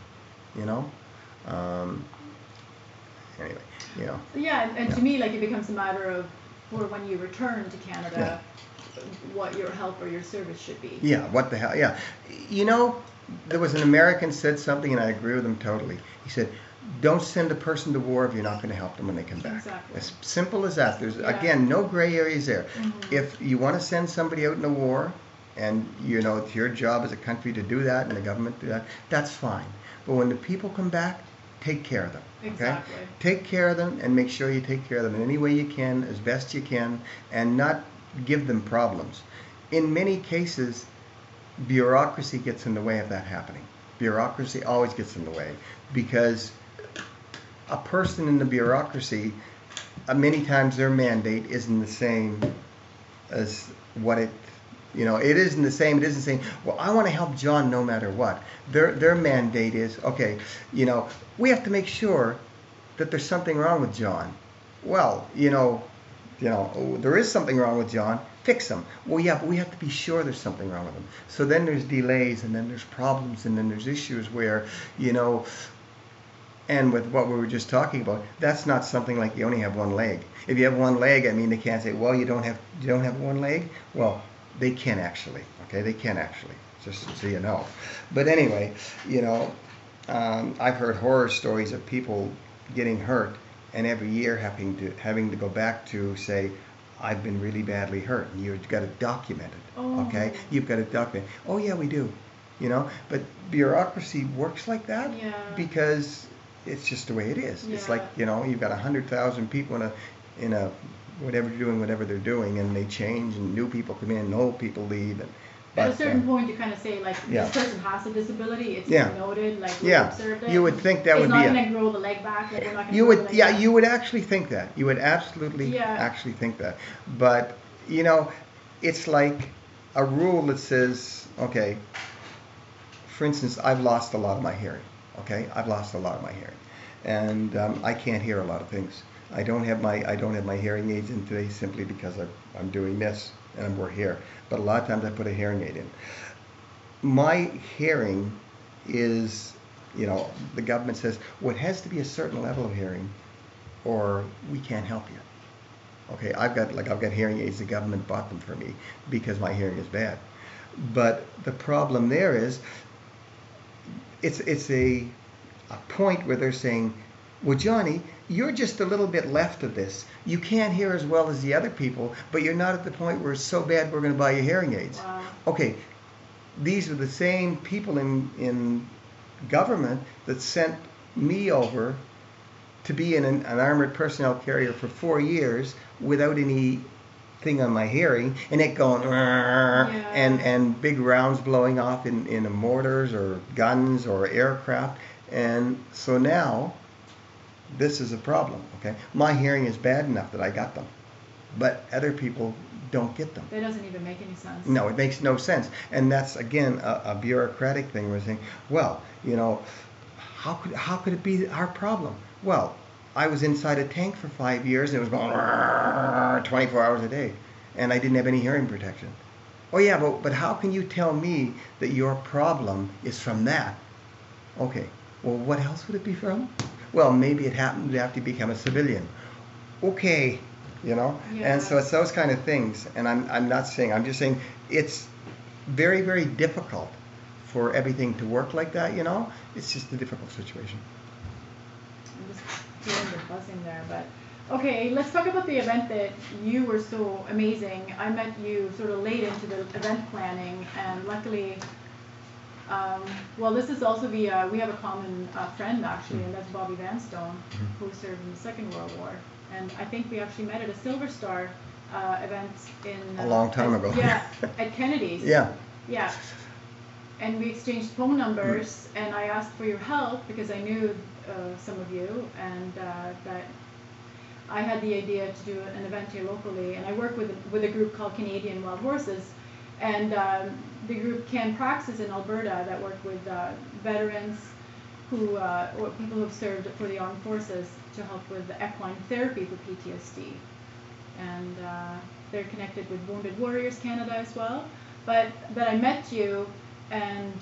Anyway, Yeah, and Yeah. to me, like, it becomes a matter of, for when you return to Canada, what your help or your service should be. Yeah, what the hell? Yeah. There was an American said something, and I agree with him totally. He said, don't send a person to war if you're not going to help them when they come back. Exactly. As simple as that. There's, Yeah. again, no gray areas there. Mhm. If you want to send somebody out in a war, and, it's your job as a country to do that, and the government to do that, that's fine. But when the people come back, take care of them. Okay? Exactly. Take care of them, and make sure you take care of them in any way you can, as best you can, and not give them problems. In many cases, bureaucracy gets in the way of that happening. Bureaucracy always gets in the way, because a person in the bureaucracy, many times their mandate isn't the same as what it isn't the same. It isn't saying, well, I want to help John no matter what. Their mandate is, okay, we have to make sure that there's something wrong with John. Well, there is something wrong with John. Fix him. Well, yeah, but we have to be sure there's something wrong with him. So then there's delays, and then there's problems, and then there's issues where, and with what we were just talking about, that's not something like you only have one leg. If you have one leg, they can't say, well, you don't have one leg. Well, they can actually. Okay, they can actually. Just so you know. But anyway, I've heard horror stories of people getting hurt, and every year having to go back to say, I've been really badly hurt, and you've got to document it. Oh. Okay, you've got to document. Oh yeah, we do. But bureaucracy works like that Yeah. because it's just the way it is. It's Yeah. like you've got 100,000 people in a whatever they're doing, and they change, and new people come in, old people leave, and. At a certain point, you kind of say, like, Yeah. this person has a disability. It's Yeah. been noted. Like, we Yeah. observed it. You would think that it's would not be going to grow the leg back. Like, we're not going to You grow the would, leg yeah, back. you would actually think that. You would absolutely Yeah. actually think that. But you know, it's like a rule that says, okay, for instance, I've lost a lot of my hearing. Okay, I've lost a lot of my hearing, and I can't hear a lot of things. I don't have my hearing aids in today simply because I'm doing this and we're here. But a lot of times I put a hearing aid in. My hearing is, you know, the government says, well, it has to be a certain level of hearing, or we can't help you. Okay, I've got hearing aids. The government bought them for me because my hearing is bad. But the problem there is, it's a point where they're saying, well, Johnny, you're just a little bit left of this. You can't hear as well as the other people, but you're not at the point where it's so bad we're going to buy you hearing aids. Wow. Okay, these are the same people in government that sent me over to be in an armored personnel carrier for 4 years without anything on my hearing, and it going and big rounds blowing off in mortars or guns or aircraft. And so now this is a problem. Okay, my hearing is bad enough that I got them, but other people don't get them. That doesn't even make any sense. No, it makes no sense. And that's, again, a bureaucratic thing. We're saying, well, you know, how could it be our problem? Well, I was inside a tank for 5 years and it was going 24 hours a day, and I didn't have any hearing protection. Oh yeah, but how can you tell me that your problem is from that? Okay, well, what else would it be from? Well, maybe it happened to have to become a civilian. Okay, you know? Yeah. And so it's those kind of things. And I'm not saying, I'm just saying it's very, very difficult for everything to work like that, you know? It's just a difficult situation. I'm just hearing the buzzing there, but okay, let's talk about the event that you were so amazing. I met you sort of late into the event planning, and luckily, well, this is also we have a common friend actually, and that's Bobby Vanstone, who served in the Second World War. And I think we actually met at a Silver Star event in a long time ago. Yeah, at Kennedy's. Yeah. Yeah. And we exchanged phone numbers, and I asked for your help because I knew some of you, and that I had the idea to do an event here locally. And I work with a group called Canadian Wild Horses, and the group Can Praxis in Alberta that work with veterans who or people who have served for the armed forces to help with equine therapy for PTSD. And they're connected with Wounded Warriors Canada as well. But I met you, and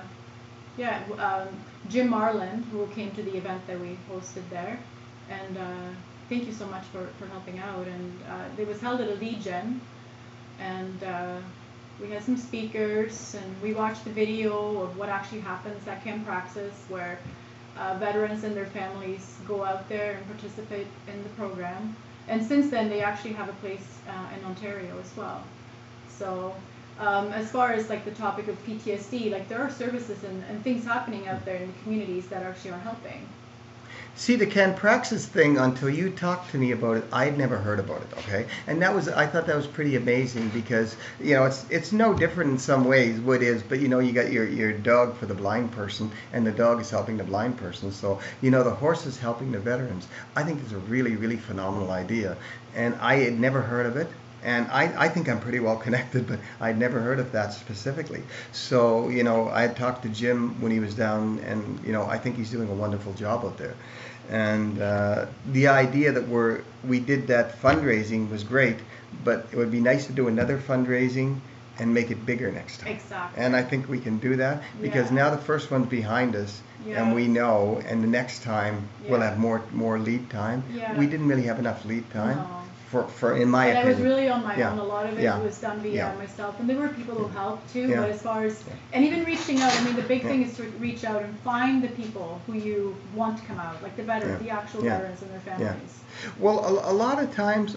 Jim Marlin, who came to the event that we hosted there, and thank you so much for helping out. And it was held at a Legion, and we had some speakers, and we watched the video of what actually happens at Camp Praxis, where veterans and their families go out there and participate in the program. And since then, they actually have a place in Ontario as well. So as far as like the topic of PTSD, like there are services and things happening out there in the communities that actually are helping. See, the Can Praxis thing, until you talked to me about it, I'd never heard about it, okay? And I thought that was pretty amazing because, you know, it's no different in some ways, what is, but you know, you got your dog for the blind person, and the dog is helping the blind person. So, you know, the horse is helping the veterans. I think it's a really, really phenomenal idea. And I had never heard of it. And I think I'm pretty well connected, but I'd never heard of that specifically. So, you know, I had talked to Jim when he was down, and, you know, I think he's doing a wonderful job out there. And the idea that we did that fundraising was great, but it would be nice to do another fundraising and make it bigger next time. Exactly. And I think we can do that because now the first one's behind us, and we know, and the next time we'll have more lead time. Yeah. We didn't really have enough lead time. No. For in my opinion. I was really on my own. A lot of it Yeah. was done via Yeah. myself, and there were people who helped too. Yeah. But as far as and even reaching out, I mean, the big thing is to reach out and find the people who you want to come out, like the veterans, the actual veterans and their families. Well, a lot of times,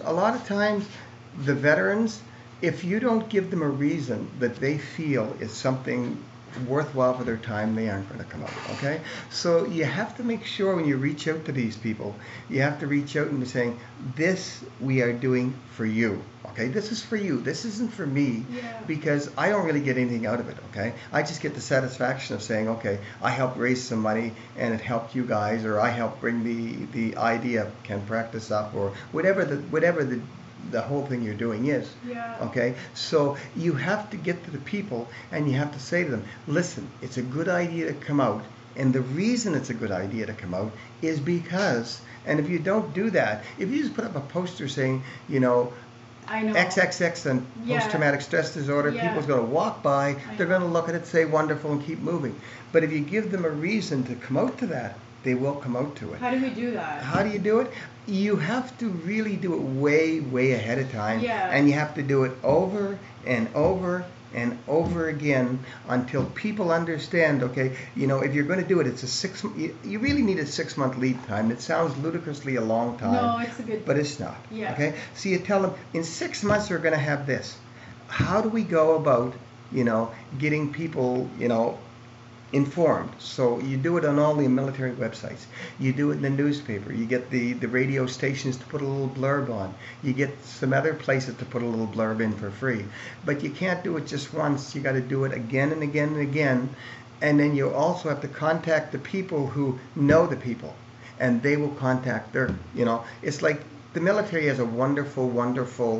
the veterans, if you don't give them a reason that they feel is something worthwhile for their time, they aren't going to come out, okay? So you have to make sure when you reach out to these people, you have to reach out and be saying, this we are doing for you, okay? This is for you. This isn't for me, because I don't really get anything out of it, okay? I just get the satisfaction of saying, okay, I helped raise some money and it helped you guys, or I helped bring the idea of Can Practice up, or whatever the the whole thing you're doing is. Yeah. Okay, so you have to get to the people and you have to say to them, listen, it's a good idea to come out, and the reason it's a good idea to come out is because, and if you don't do that, if you just put up a poster saying, you know, I know. XXX and Yeah. post-traumatic stress disorder, Yeah. people's going to walk by, they're know. going to look at it, say wonderful, and keep moving. But if you give them a reason to come out to that, they will come out to it. How do we do that? How do you do it? You have to really do it way, way ahead of time. Yeah. And you have to do it over and over and over again until people understand, okay, you know, if you're going to do it, it's you really need a 6-month lead time. It sounds ludicrously a long time. No, it's a good. But it's not. Yeah. Okay? So you tell them, in 6 months we're going to have this. How do we go about, you know, getting people, you know, informed? So you do it on all the military websites. You do it in the newspaper. You get the radio stations to put a little blurb on. You get some other places to put a little blurb in for free. But you can't do it just once. You got to do it again and again and again. And then you also have to contact the people who know the people. And they will contact their, you know, it's like the military has a wonderful, wonderful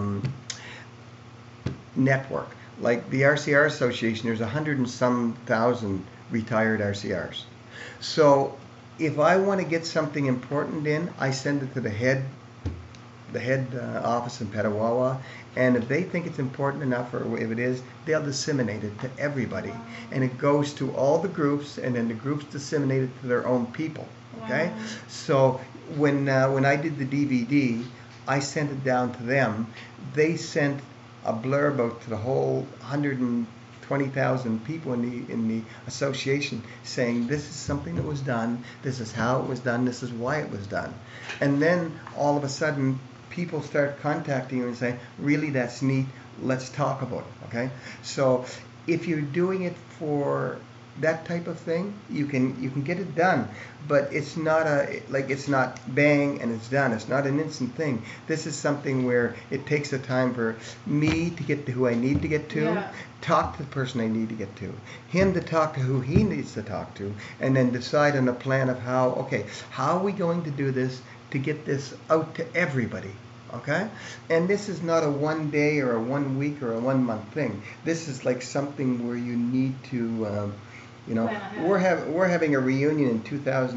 network. Like the RCR Association, there's 100 and some thousand retired RCRs. So if I want to get something important in, I send it to the head office in Petawawa, and if they think it's important enough, or if it is, they'll disseminate it to everybody. And it goes to all the groups, and then the groups disseminate it to their own people. Okay? Wow. So when I did the DVD, I sent it down to them. They sent a blurb out to the whole 120,000 people in the association saying this is something that was done, this is how it was done, this is why it was done. And then all of a sudden people start contacting you and saying, really, that's neat, let's talk about it. Okay? So if you're doing it for that type of thing, you can get it done, but it's not it's not bang and it's done. It's not an instant thing. This is something where it takes the time for me to get to who I need to get to, Yeah. talk to the person I need to get to, him to talk to who he needs to talk to, and then decide on a plan of how are we going to do this to get this out to everybody. Okay? And this is not a 1 day or a 1 week or a 1 month thing. This is like something where you need to you know, we're having a reunion in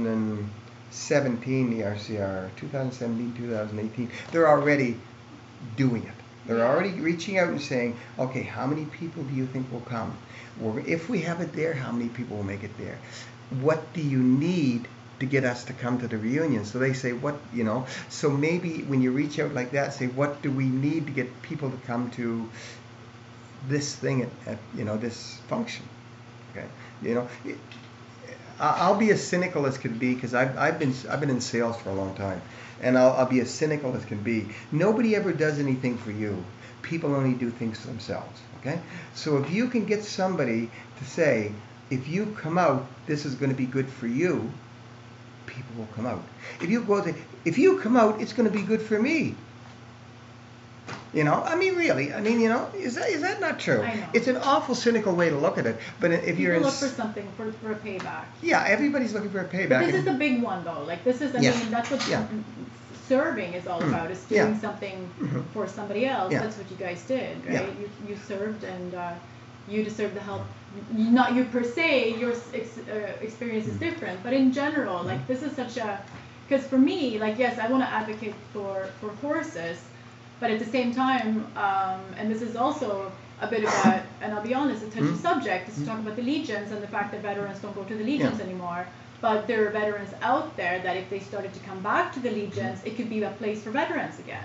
2017, the RCR, 2017, 2018. They're already doing it. They're already reaching out and saying, okay, how many people do you think will come? Or if we have it there, how many people will make it there? What do you need to get us to come to the reunion? So they say, what, you know, so maybe when you reach out like that, say, what do we need to get people to come to this thing at you know, this function? Okay, you know, I'll be as cynical as can be, because I've been in sales for a long time, and I'll be as cynical as can be. Nobody ever does anything for you. People only do things for themselves. Okay, so if you can get somebody to say, if you come out, this is going to be good for you, people will come out. If you come out, it's going to be good for me. You know, I mean, really, I mean, you know, is that not true? I know. It's an awful cynical way to look at it. But if People you're in, look for something for a payback. yeah, everybody's looking for a payback. But this is the big one, though. Like, this is, I Yeah. mean, that's what Yeah. serving is all about, is Yeah. doing something Mhm. for somebody else. Yeah. That's what you guys did, right? Yeah. You served, and you deserve the help. Not you per se, your experience is different, but in general, like, this is such a, because for me, like, yes, I want to advocate for horses, but at the same time, and this is also a bit about, and I'll be honest, a touchy subject, is to talk about the legions and the fact that veterans don't go to the legions anymore. But there are veterans out there that if they started to come back to the legions, it could be a place for veterans again.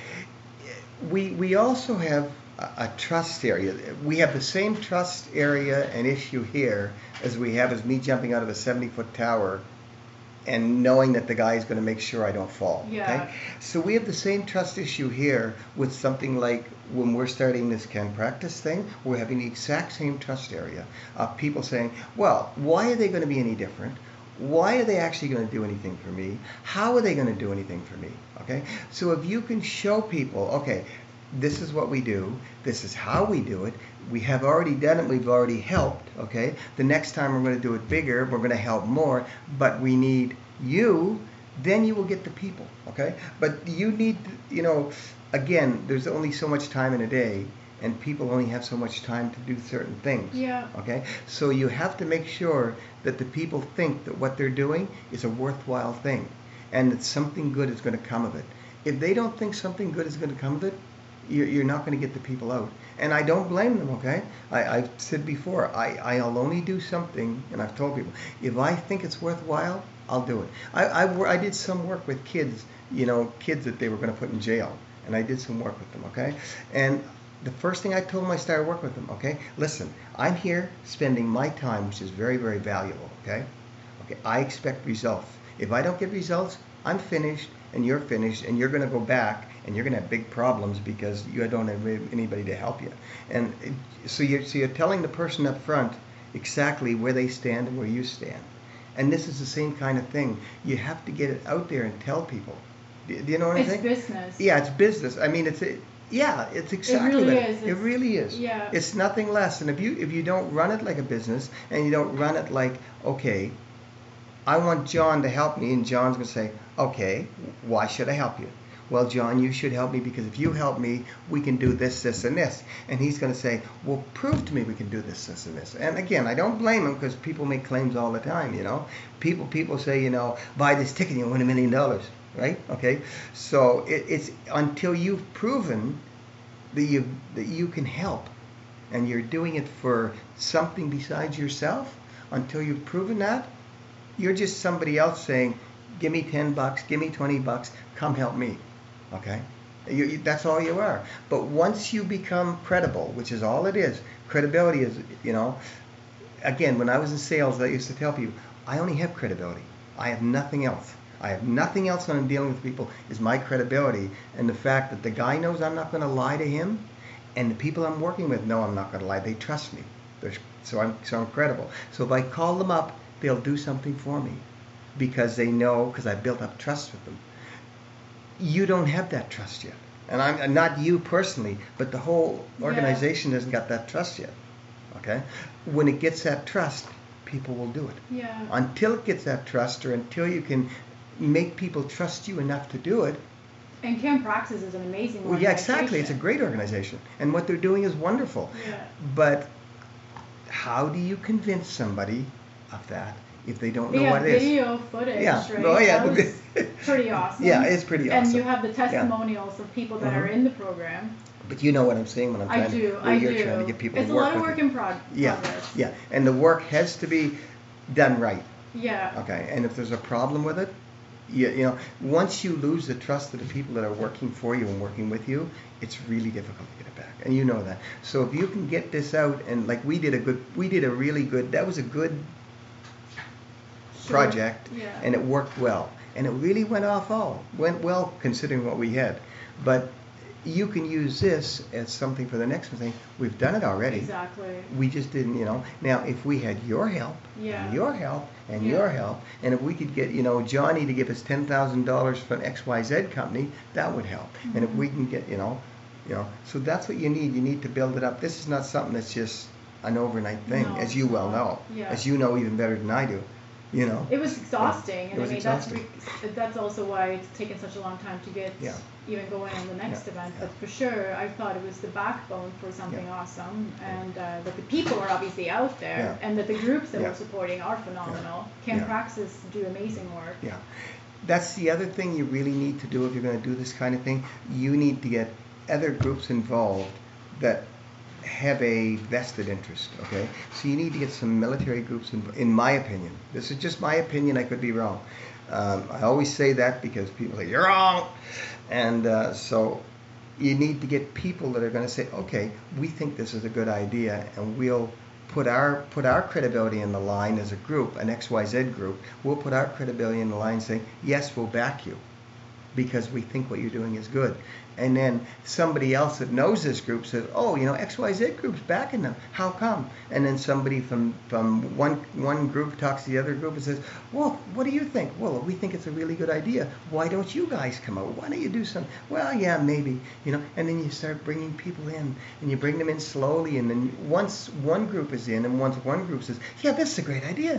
We also have a trust area. We have the same trust area and issue here as we have as me jumping out of a 70-foot tower and knowing that the guy is going to make sure I don't fall. Yeah. Okay? So we have the same trust issue here with something like when we're starting this Can Practice thing, we're having the exact same trust area of people saying, well, why are they going to be any different? Why are they actually going to do anything for me? How are they going to do anything for me? Okay? So if you can show people, okay, this is what we do, this is how we do it, we have already done it, we've already helped, okay? The next time we're going to do it bigger, we're going to help more, but we need you, then you will get the people, okay? But you need, you know, again, there's only so much time in a day, and people only have so much time to do certain things. Yeah. Okay? So you have to make sure that the people think that what they're doing is a worthwhile thing and that something good is going to come of it. If they don't think something good is going to come of it, you're not going to get the people out. And I don't blame them, okay? I've said before, I'll only do something, and I've told people, if I think it's worthwhile, I'll do it. I did some work with kids, kids that they were going to put in jail. And I did some work with them, okay? And the first thing I told them, I started work with them, okay? Listen, I'm here spending my time, which is very, very valuable, okay? Okay, I expect results. If I don't get results, I'm finished, and you're finished, and you're going to go back, and you're going to have big problems because you don't have anybody to help you. And so you're telling the person up front exactly where they stand and where you stand. And this is the same kind of thing. You have to get it out there and tell people. Do you know what I'm saying? It's business. Yeah, it's business. I mean, it's exactly it really that. is. It really is. Yeah. It's nothing less. And if you don't run it like a business, and you don't run it like, okay, I want John to help me, and John's going to say, okay, why should I help you? Well, John, you should help me because if you help me, we can do this, this, and this. And he's going to say, well, prove to me we can do this, this, and this. And again, I don't blame him because people make claims all the time, People say, buy this ticket and you'll win $1 million, right? Okay? So it's until you've proven that you can help and you're doing it for something besides yourself, until you've proven that, you're just somebody else saying, give me $10, give me $20, come help me. Okay? That's all you are. But once you become credible, which is all it is, credibility is, again, when I was in sales, I used to tell people, I only have credibility. I have nothing else. I have nothing else when I'm dealing with people is my credibility and the fact that the guy knows I'm not going to lie to him, and the people I'm working with know I'm not going to lie. They trust me. So I'm credible. So if I call them up, they'll do something for me because they know, because I built up trust with them. You don't have that trust yet. And I'm not you personally, but the whole organization hasn't got that trust yet. Okay? When it gets that trust, people will do it. Yeah. Until it gets that trust, or until you can make people trust you enough to do it. And Camp Praxis is an amazing organization. Well, yeah, exactly. It's a great organization. And what they're doing is wonderful. Yeah. But how do you convince somebody of that if they don't know what it is? Video footage, yeah. right? Oh, yeah. That was pretty awesome. Yeah, it's pretty awesome. And you have the testimonials of people that are in the program. But you know what I'm saying when I'm trying you're trying to get people it's to work a lot of with work you. in progress. Yeah. And the work has to be done right. Yeah. Okay. And if there's a problem with it, once you lose the trust of the people that are working for you and working with you, it's really difficult to get it back. And you know that. So if you can get this out, and like that was a good project, and it worked well. And it really went well considering what we had. But you can use this as something for the next one, saying, we've done it already. Exactly. We just didn't, Now, if we had your help, and your help, and your help, and if we could get, Johnny to give us $10,000 from XYZ company, that would help. Mm-hmm. And if we can get, so that's what you need. You need to build it up. This is not something that's just an overnight thing, as you well know. Yeah. As you know even better than I do. It was exhausting, and exhausting. that's also why it's taken such a long time to get even going on the next event. But for sure, I thought it was the backbone for something awesome, and that the people are obviously out there, and that the groups that we're supporting are phenomenal. Camp Praxis do amazing work. Yeah, that's the other thing you really need to do if you're going to do this kind of thing. You need to get other groups involved that have a vested interest, okay? So you need to get some military groups, in my opinion. This is just my opinion, I could be wrong. I always say that because people say, you're wrong! And so you need to get people that are going to say, okay, we think this is a good idea, and we'll put our credibility in the line as a group, an XYZ group. We'll put our credibility in the line saying, yes, we'll back you because we think what you're doing is good. And then somebody else that knows this group says, oh, XYZ group's backing them. How come? And then somebody from one group talks to the other group and says, well, what do you think? Well, we think it's a really good idea. Why don't you guys come out? Why don't you do something? Well, yeah, maybe. And then you start bringing people in, and you bring them in slowly. And then once one group is in, and once one group says, yeah, this is a great idea,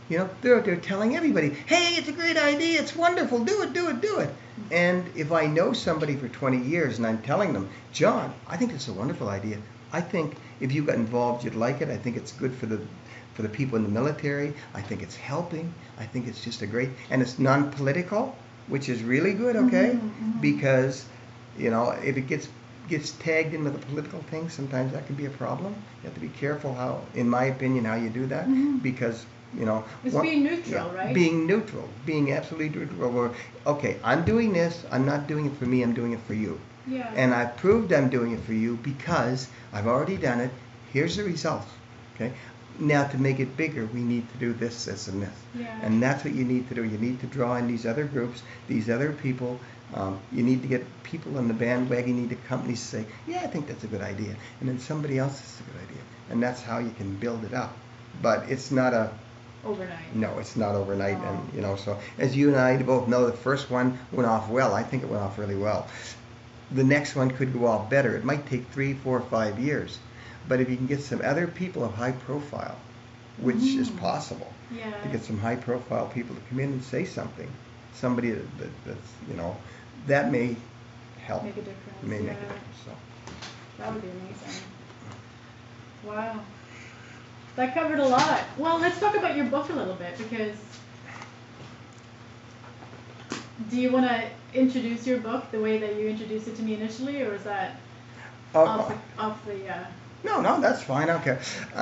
You know, they're telling everybody, hey, it's a great idea, it's wonderful, do it, do it, do it. And if I know somebody for 20 years and I'm telling them, John, I think it's a wonderful idea. I think if you got involved, you'd like it. I think it's good for the people in the military. I think it's helping. I think it's just a great, and it's non-political, which is really good, okay? Mm-hmm. Because, you know, if it gets tagged in with a political thing, sometimes that can be a problem. You have to be careful how, in my opinion, how you do that, because, you know, it's being neutral, right? Being neutral, being absolutely neutral. Where, okay, I'm doing this. I'm not doing it for me. I'm doing it for you. Yeah. And I've proved I'm doing it for you because I've already done it. Here's the results. Okay. Now to make it bigger, we need to do this, this, and this. Yeah. And that's what you need to do. You need to draw in these other groups, these other people. You need to get people on the bandwagon. You need the companies to say, yeah, I think that's a good idea. And then somebody else says it's a good idea. And that's how you can build it up. But it's not a overnight. No, it's not overnight. No. And, you know, so as you and I both know, the first one went off well. I think it went off really well. The next one could go off better. It might take 3, 4, 5 years. But if you can get some other people of high profile, which is possible, Yeah. to get some high profile people to come in and say something, somebody that's, you know, that may help. Make a difference. May yeah. make a difference. So. That would be amazing. Wow. That covered a lot. Well, let's talk about your book a little bit, because do you want to introduce your book the way that you introduced it to me initially, or is that off the No, that's fine. Okay.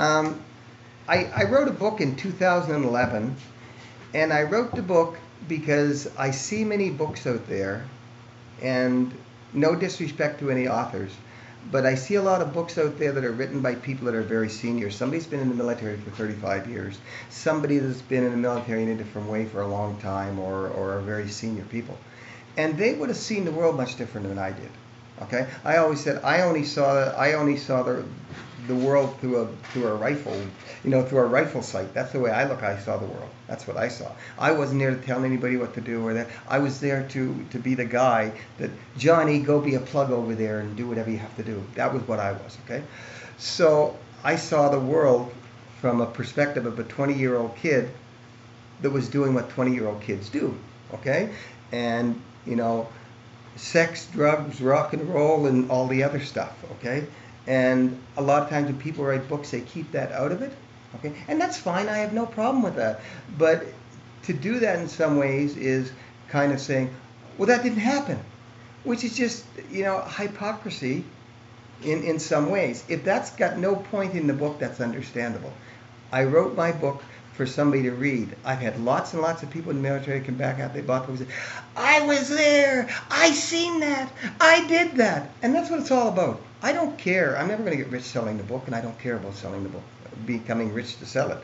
I wrote a book in 2011, and I wrote the book because I see many books out there, and no disrespect to any authors, but I see a lot of books out there that are written by people that are very senior. Somebody's been in the military for 35 years. Somebody that's been in the military in a different way for a long time, or are very senior people. And they would have seen the world much different than I did. Okay? I always said I only saw the world through a rifle, you know, through a rifle sight. That's the way I saw the world. That's what I saw. I wasn't there to tell anybody what to do or that. I was there to be the guy that, Johnny, go be a plug over there and do whatever you have to do. That was what I was, okay? So I saw the world from a perspective of a 20-year-old kid that was doing what 20-year-old kids do, okay? And, you know, sex, drugs, rock and roll, and all the other stuff, okay? And a lot of times when people write books, they keep that out of it, okay? And that's fine. I have no problem with that. But to do that in some ways is kind of saying, well, that didn't happen, which is just, you know, hypocrisy in some ways. If that's got no point in the book, that's understandable. I wrote my book for somebody to read. I've had lots and lots of people in the military come back out, they bought books and say, I was there, I seen that, I did that. And that's what it's all about. I don't care. I'm never going to get rich selling the book, and I don't care about selling the book, becoming rich to sell it.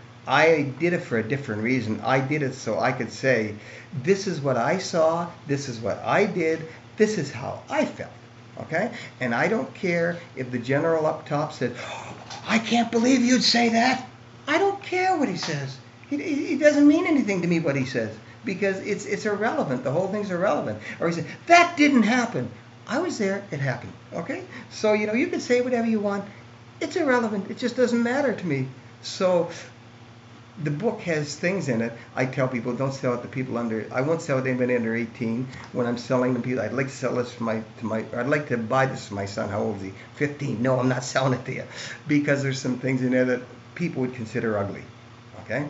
I did it for a different reason. I did it so I could say, this is what I saw, this is what I did, this is how I felt. Okay? And I don't care if the general up top said, I can't believe you'd say that. I don't care what he says. It doesn't mean anything to me what he says, because it's irrelevant. The whole thing's irrelevant. Or he said, that didn't happen. I was there. It happened. Okay? So, you know, you can say whatever you want. It's irrelevant. It just doesn't matter to me. So the book has things in it. I tell people, don't sell it to people I won't sell it to anybody under 18. When I'm selling to people, I'd like to sell this I'd like to buy this for my son. How old is he? 15. No, I'm not selling it to you. Because there's some things in there that people would consider ugly. Okay?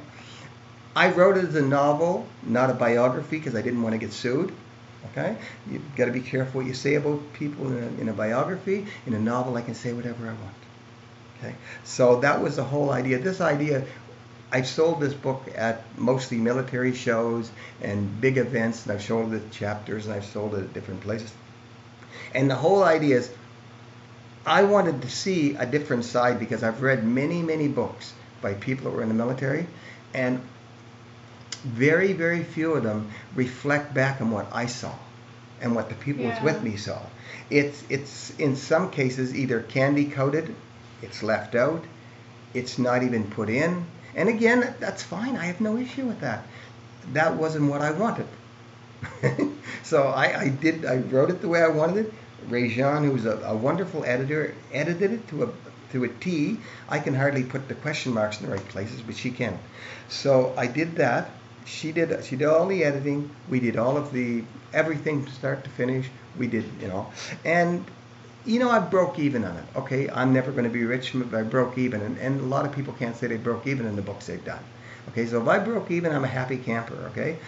I wrote it as a novel, not a biography, because I didn't want to get sued. Okay? You've got to be careful what you say about people in a biography. In a novel, I can say whatever I want. Okay? So that was the whole idea. This idea, I've sold this book at mostly military shows and big events, and I've sold it at chapters, and I've sold it at different places. And the whole idea is, I wanted to see a different side, because I've read many, many books by people that were in the military, and very, very few of them reflect back on what I saw and what the people that's with me saw. It's in some cases either candy coated, it's left out, it's not even put in. And again, that's fine. I have no issue with that. That wasn't what I wanted. So I wrote it the way I wanted it. Ray Jean, who's a wonderful editor, edited it to to a T. I can hardly put the question marks in the right places, but she can. So I did that. She did all the editing. We did all of the everything from start to finish. We did, and I broke even on it. Okay, I'm never going to be rich, but I broke even, and a lot of people can't say they broke even in the books they've done. Okay, so if I broke even, I'm a happy camper. Okay,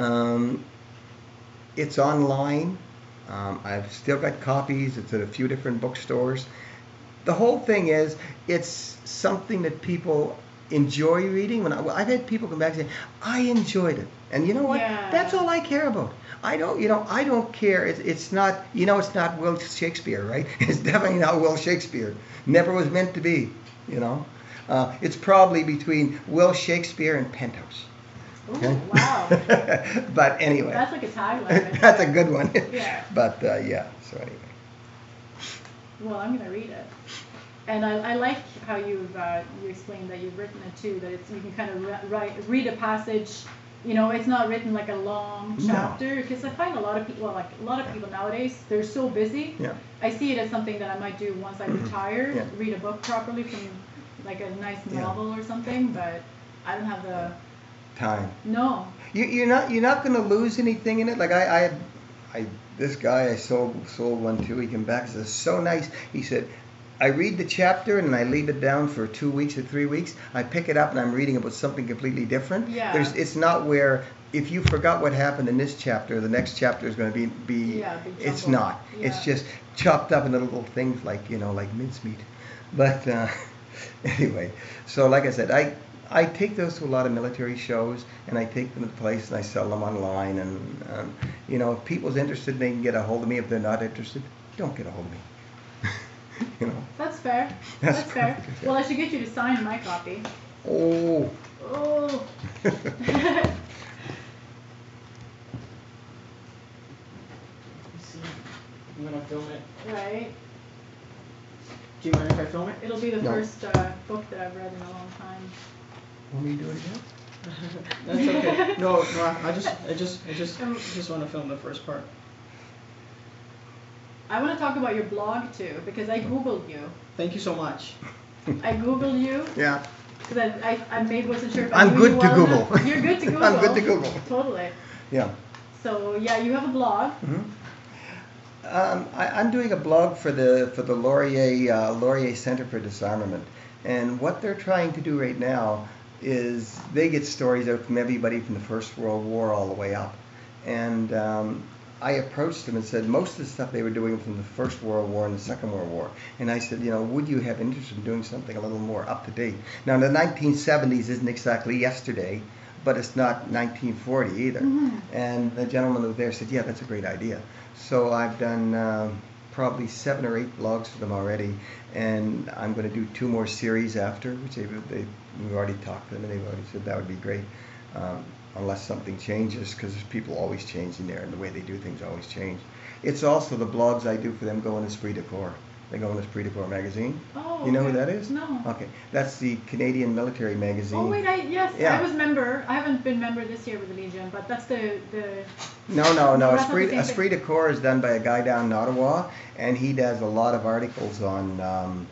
it's online. I've still got copies. It's at a few different bookstores. The whole thing is, it's something that people enjoy reading. I've had people come back and say, I enjoyed it, and you know what? Yeah. That's all I care about. I don't care. It's not, it's not Will Shakespeare, right? It's definitely not Will Shakespeare. Never was meant to be, It's probably between Will Shakespeare and Penthouse. Ooh, okay? Wow. But anyway. That's like a tagline. That's a good one. Yeah. But yeah, so anyway. Well, I'm going to read it. And I like how you explained that you've written it too, that you can kind of read a passage. It's not written like a long chapter, because I find a lot of people nowadays, they're so busy. Yeah. I see it as something that I might do once I retire, read a book properly from like a nice novel or something, but I don't have the time. No. You're not going to lose anything in it. Like I this guy I sold one to. He came back and said, so nice. He said, I read the chapter and I leave it down for 2 weeks or 3 weeks. I pick it up and I'm reading about something completely different. Yeah. It's not where if you forgot what happened in this chapter, the next chapter is going to be it's not. Yeah. It's just chopped up into little things like like mincemeat. But anyway, so like I said, I take those to a lot of military shows, and I take them to the place and I sell them online. And if people's interested, they can get a hold of me. If they're not interested, don't get a hold of me. That's fair. That's fair. Well, I should get you to sign my copy. Oh. Oh. I'm gonna film it. Right. Do you mind if I film it? It'll be the first book that I've read in a long time. Want me to do it again? That's okay. No, I just want to film the first part. I want to talk about your blog too, because I Googled you. Thank you so much. I Googled you. Yeah. Because I maybe wasn't sure if I I'm knew good you to well Google. enough. You're good to Google. I'm good to Google. Totally. Yeah. So yeah, you have a blog. Mm-hmm. I'm doing a blog for the Laurier Center for Disarmament, and what they're trying to do right now is they get stories out from everybody from the First World War all the way up, and I approached them and said most of the stuff they were doing from the First World War and the Second World War, and I said, would you have interest in doing something a little more up to date? Now the 1970s isn't exactly yesterday, but it's not 1940 either. Mm-hmm. And the gentleman who was there said, yeah, that's a great idea. So I've done probably 7 or 8 blogs for them already, and I'm going to do 2 more series after, which we've already talked to them, and they've already said that would be great, unless something changes, because people always changing there, and the way they do things always change. It's also the blogs I do for them go in Esprit de Corps. They go in Esprit de Corps magazine. Oh, you know okay. who that is? No. Okay, that's the Canadian military magazine. Oh wait, Yeah. I was member. I haven't been member this year with the Legion, but that's the. No. that's not the same Esprit de Corps is done by a guy down in Ottawa, and he does a lot of articles on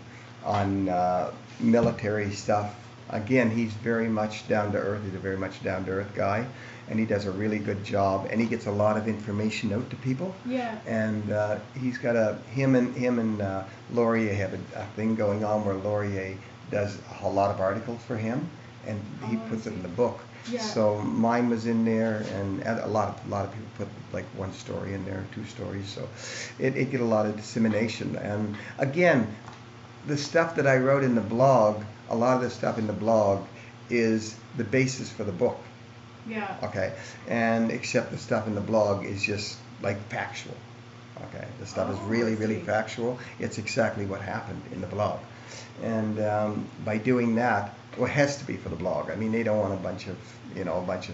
military stuff. Again, he's very much down to earth. He's a very much down to earth guy, and he does a really good job. And he gets a lot of information out to people. Yeah. And he's got him and Laurier have a thing going on where Laurier does a lot of articles for him, and he puts it in the book. Yeah. So mine was in there, and a lot of people put like 1 story in there, 2 stories. So it get a lot of dissemination. And again, the stuff that I wrote in the blog, a lot of the stuff in the blog is the basis for the book. Yeah. Okay. And except the stuff in the blog is just like factual. Okay. The stuff is really factual. It's exactly what happened in the blog. And by doing that, well, it has to be for the blog. I mean, they don't want a bunch of made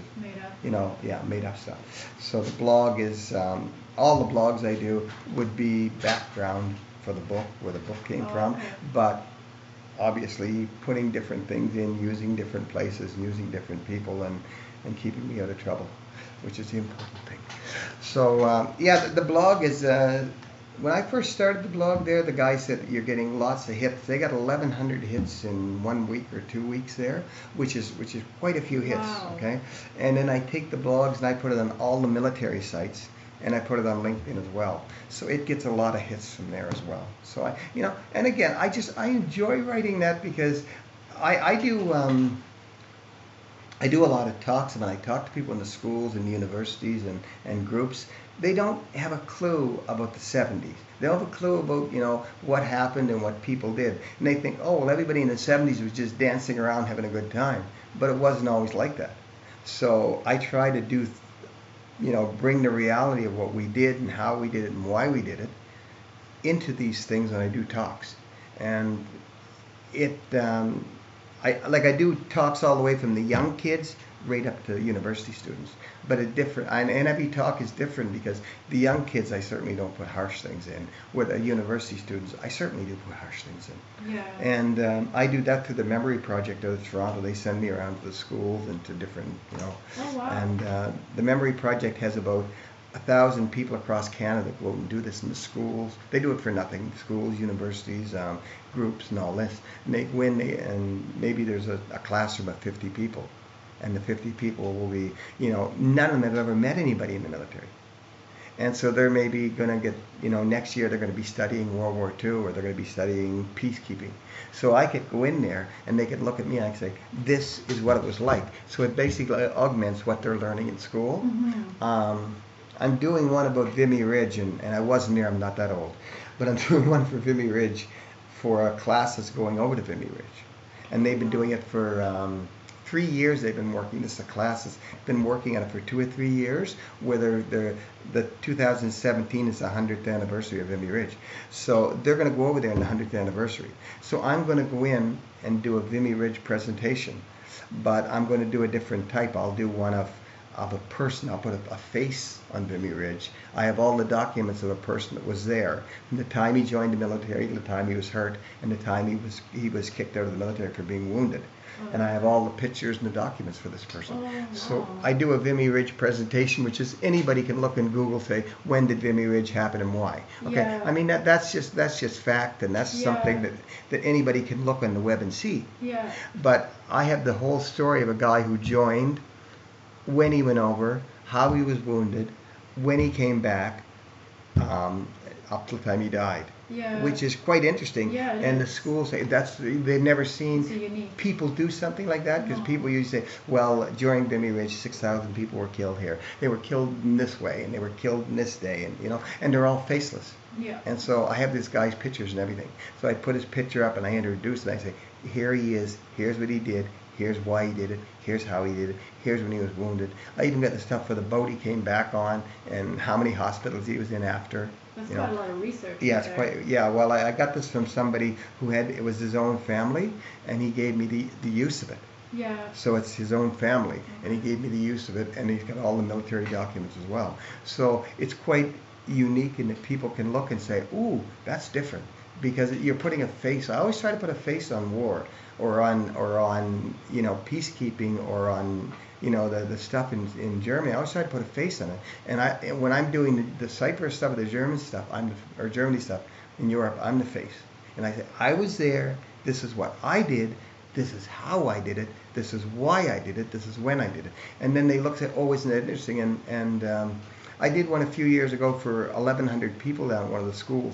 up. Made up stuff. So the blog is all the blogs I do would be background for the book, where the book came from, okay. but obviously putting different things in, using different places, using different people, and keeping me out of trouble, which is the important thing. So the blog is when I first started the blog there, the guy said you're getting lots of hits. They got 1,100 hits in 1 week or 2 weeks there, which is quite a few hits. Wow. Okay, and then I take the blogs and I put it on all the military sites, and I put it on LinkedIn as well. So it gets a lot of hits from there as well. So I, and again, I enjoy writing that because I do. I do a lot of talks, and when I talk to people in the schools and universities and groups, they don't have a clue about the 70s. They don't have a clue about, what happened and what people did. And they think, oh, well, everybody in the 70s was just dancing around having a good time. But it wasn't always like that. So I try to do, bring the reality of what we did and how we did it and why we did it into these things when I do talks. And it, I do talks all the way from the young kids right up to university students, but and every talk is different because the young kids I certainly don't put harsh things in. With the university students, I certainly do put harsh things in. Yeah. And I do that through the Memory Project out of Toronto. They send me around to the schools and to different, Oh, wow. And the Memory Project has about 1,000 people across Canada go out and do this in the schools. They do it for nothing. Schools, universities, groups, and all this. And they go in, and maybe there's a classroom of 50 people. And the 50 people will be, none of them have ever met anybody in the military. And so they're maybe going to get, next year they're going to be studying World War II, or they're going to be studying peacekeeping. So I could go in there and they could look at me and I could say, this is what it was like. So it basically augments what they're learning in school. Mm-hmm. I'm doing one about Vimy Ridge, and I wasn't there, I'm not that old, but I'm doing one for Vimy Ridge for a class that's going over to Vimy Ridge. And they've been doing it for 3 years. They've been working, this is a class that's been working on it for 2 or 3 years, where the 2017 is the 100th anniversary of Vimy Ridge. So they're going to go over there on the 100th anniversary. So I'm going to go in and do a Vimy Ridge presentation, but I'm going to do a different type. I'll do one of a person. I'll put a face on Vimy Ridge. I have all the documents of a person that was there from the time he joined the military to the time he was hurt and the time he was kicked out of the military for being wounded. And I have all the pictures and the documents for this person. Oh, wow. So I do a Vimy Ridge presentation, which is anybody can look in Google, say, when did Vimy Ridge happen and why? Okay, Yeah. I mean that's just fact, and that's something that anybody can look on the web and see. Yeah. But I have the whole story of a guy who joined, when he went over, how he was wounded, when he came back, up to the time he died. Yeah. Which is quite interesting. Yeah, it and the is. schools say they've never seen It's unique. people do something like that, because No. people usually say, well, during Vimy Ridge 6,000 people were killed here. They were killed in this way and they were killed in this day, and and they're all faceless. Yeah. And so I have this guy's pictures and everything. So I put his picture up and I introduce it and I say, here he is, here's what he did, here's why he did it, here's how he did it, here's when he was wounded. I even got the stuff for the boat he came back on and how many hospitals he was in after. That's you quite know. a lot of research. Yeah, right it's there. quite. Yeah, well, I got this from somebody who it was his own family, and he gave me the use of it. Yeah. So it's his own family, and he gave me the use of it, and he's got all the military documents as well. So it's quite unique in that people can look and say, ooh, that's different, because you're putting a face. I always try to put a face on war, or on peacekeeping, or on the stuff in Germany. I always try to put a face on it. And when I'm doing the Cyprus stuff, or the German stuff, or Germany stuff in Europe, I'm the face. And I say, I was there. This is what I did. This is how I did it. This is why I did it. This is when I did it. And then they look at, oh, isn't that interesting? And I did one a few years ago for 1,100 people down at one of the schools.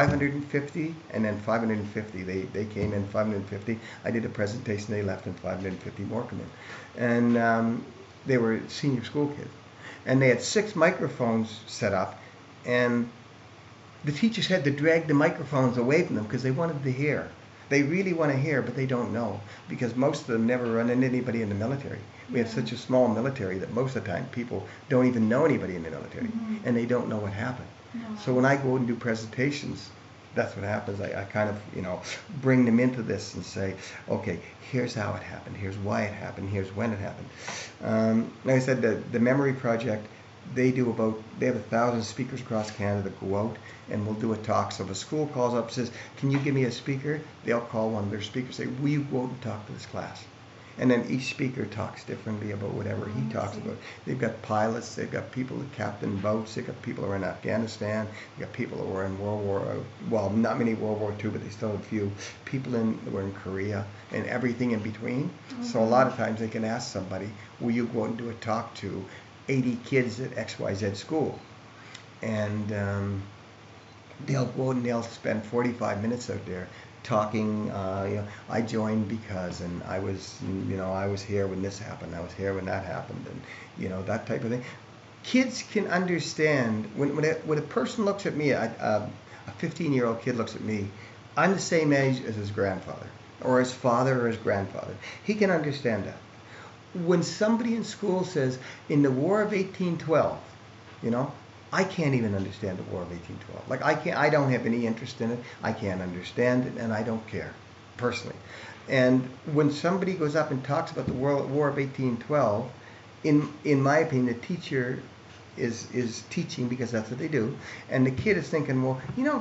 550 and then 550. They came in 550. I did a presentation. They left, and 550 more come in. And they were senior school kids. And they had 6 microphones set up, and the teachers had to drag the microphones away from them because they wanted to hear. They really want to hear, but they don't know, because most of them never run into anybody in the military. We have such a small military that most of the time people don't even know anybody in the military, and they don't know what happened. No. So when I go and do presentations, that's what happens. I kind of, bring them into this and say, okay, here's how it happened, here's why it happened, here's when it happened. Like I said, the Memory Project, they have 1,000 speakers across Canada that go out and will do a talk. So if a school calls up and says, can you give me a speaker? They'll call one of their speakers and say, will you go out and talk to this class? And then each speaker talks differently about whatever he I talks see. about. They've got pilots, they've got people that captain boats, they've got people who are in Afghanistan, they've got people who were in World War, well, not many World War II, but they still have a few. People who were in Korea and everything in between. So a lot of times they can ask somebody, will you go out and do a talk to 80 kids at XYZ school? And they'll go out and they'll spend 45 minutes out there talking, I joined because, and I was here when this happened, I was here when that happened, and that type of thing. Kids can understand when a person looks at me, a 15-year-old kid looks at me, I'm the same age as his grandfather, or his father, or his grandfather. He can understand that. When somebody in school says, in the War of 1812, I can't even understand the War of 1812. Like I don't have any interest in it. I can't understand it, and I don't care, personally. And when somebody goes up and talks about the War of 1812, in my opinion, the teacher is teaching because that's what they do, and the kid is thinking, well,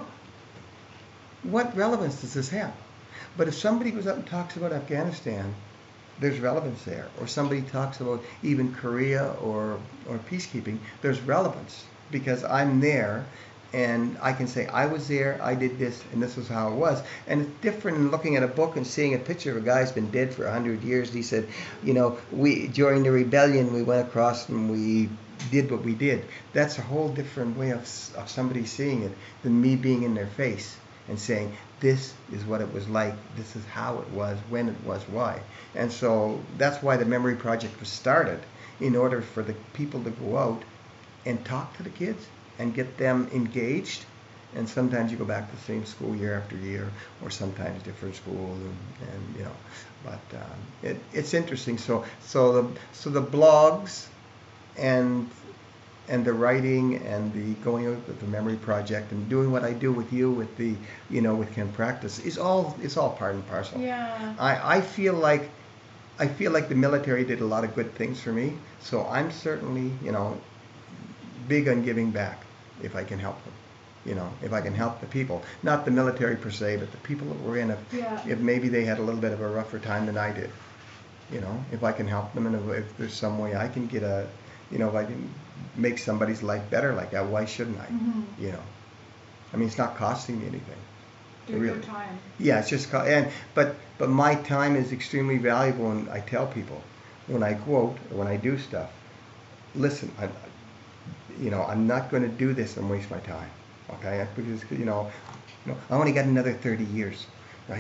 what relevance does this have? But if somebody goes up and talks about Afghanistan, there's relevance there. Or somebody talks about even Korea or peacekeeping, there's relevance. Because I'm there, and I can say, I was there, I did this, and this was how it was. And it's different than looking at a book and seeing a picture of a guy who's been dead for 100 years. He said, we during the rebellion, we went across and we did what we did. That's a whole different way of somebody seeing it than me being in their face and saying, this is what it was like, this is how it was, when it was, why. And so that's why the Memory Project was started, in order for the people to go out and talk to the kids and get them engaged. And sometimes you go back to the same school year after year, or sometimes different schools, but it's interesting. So the blogs and the writing and the going out with the Memory Project and doing what I do with you with the with Can Practice is all part and parcel. Yeah. I feel like the military did a lot of good things for me, so I'm certainly big on giving back if I can help them. If I can help the people, not the military per se, but the people that were in it. Yeah. If maybe they had a little bit of a rougher time than I did, if I can help them, and if there's some way I can get if I can make somebody's life better like that, why shouldn't I? Mm-hmm. I mean, it's not costing me anything. Do your time. Yeah, it's just but my time is extremely valuable, and I tell people when I quote or when I do stuff, listen, I'm not going to do this and waste my time, okay? Because I only got another 30 years, right?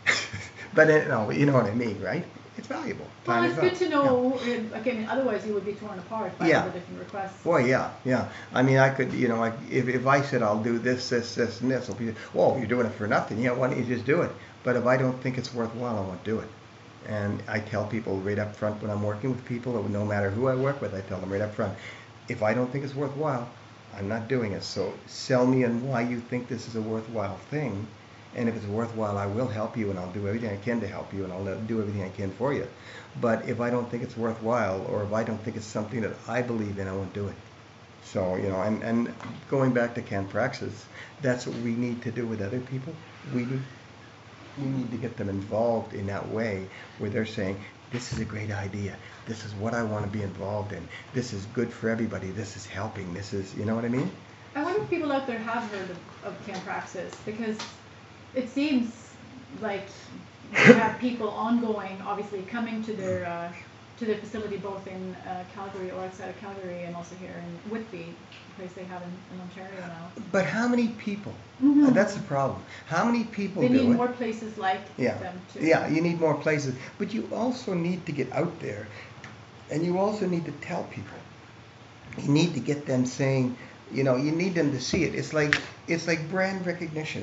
But you know what I mean, right? It's valuable. Well, Time it's is good up. to know. Okay, otherwise you would be torn apart by all the different requests. Well, yeah. I mean, I could, if I said I'll do this, and this, it'll be, well, you're doing it for nothing. Why don't you just do it? But if I don't think it's worthwhile, I won't do it. And I tell people right up front when I'm working with people, no matter who I work with, I tell them right up front, if I don't think it's worthwhile, I'm not doing it. So sell me on why you think this is a worthwhile thing. And if it's worthwhile, I will help you, and I'll do everything I can to help you, and I'll do everything I can for you. But if I don't think it's worthwhile, or if I don't think it's something that I believe in, I won't do it. So, and going back to Can Praxis, that's what we need to do with other people. We need to get them involved in that way where they're saying, this is a great idea. This is what I want to be involved in. This is good for everybody. This is helping. This is, you know what I mean? I wonder if people out there have heard of Can Praxis, because it seems like you have people ongoing, obviously, coming to their facility, both in Calgary or outside of Calgary, and also here in Whitby, a place they have in Ontario now. But how many people? Mm-hmm. That's the problem. How many people They do need it? more places like them too. Yeah, you need more places. But you also need to get out there, and you also need to tell people. You need to get them saying, you need them to see it. It's like brand recognition.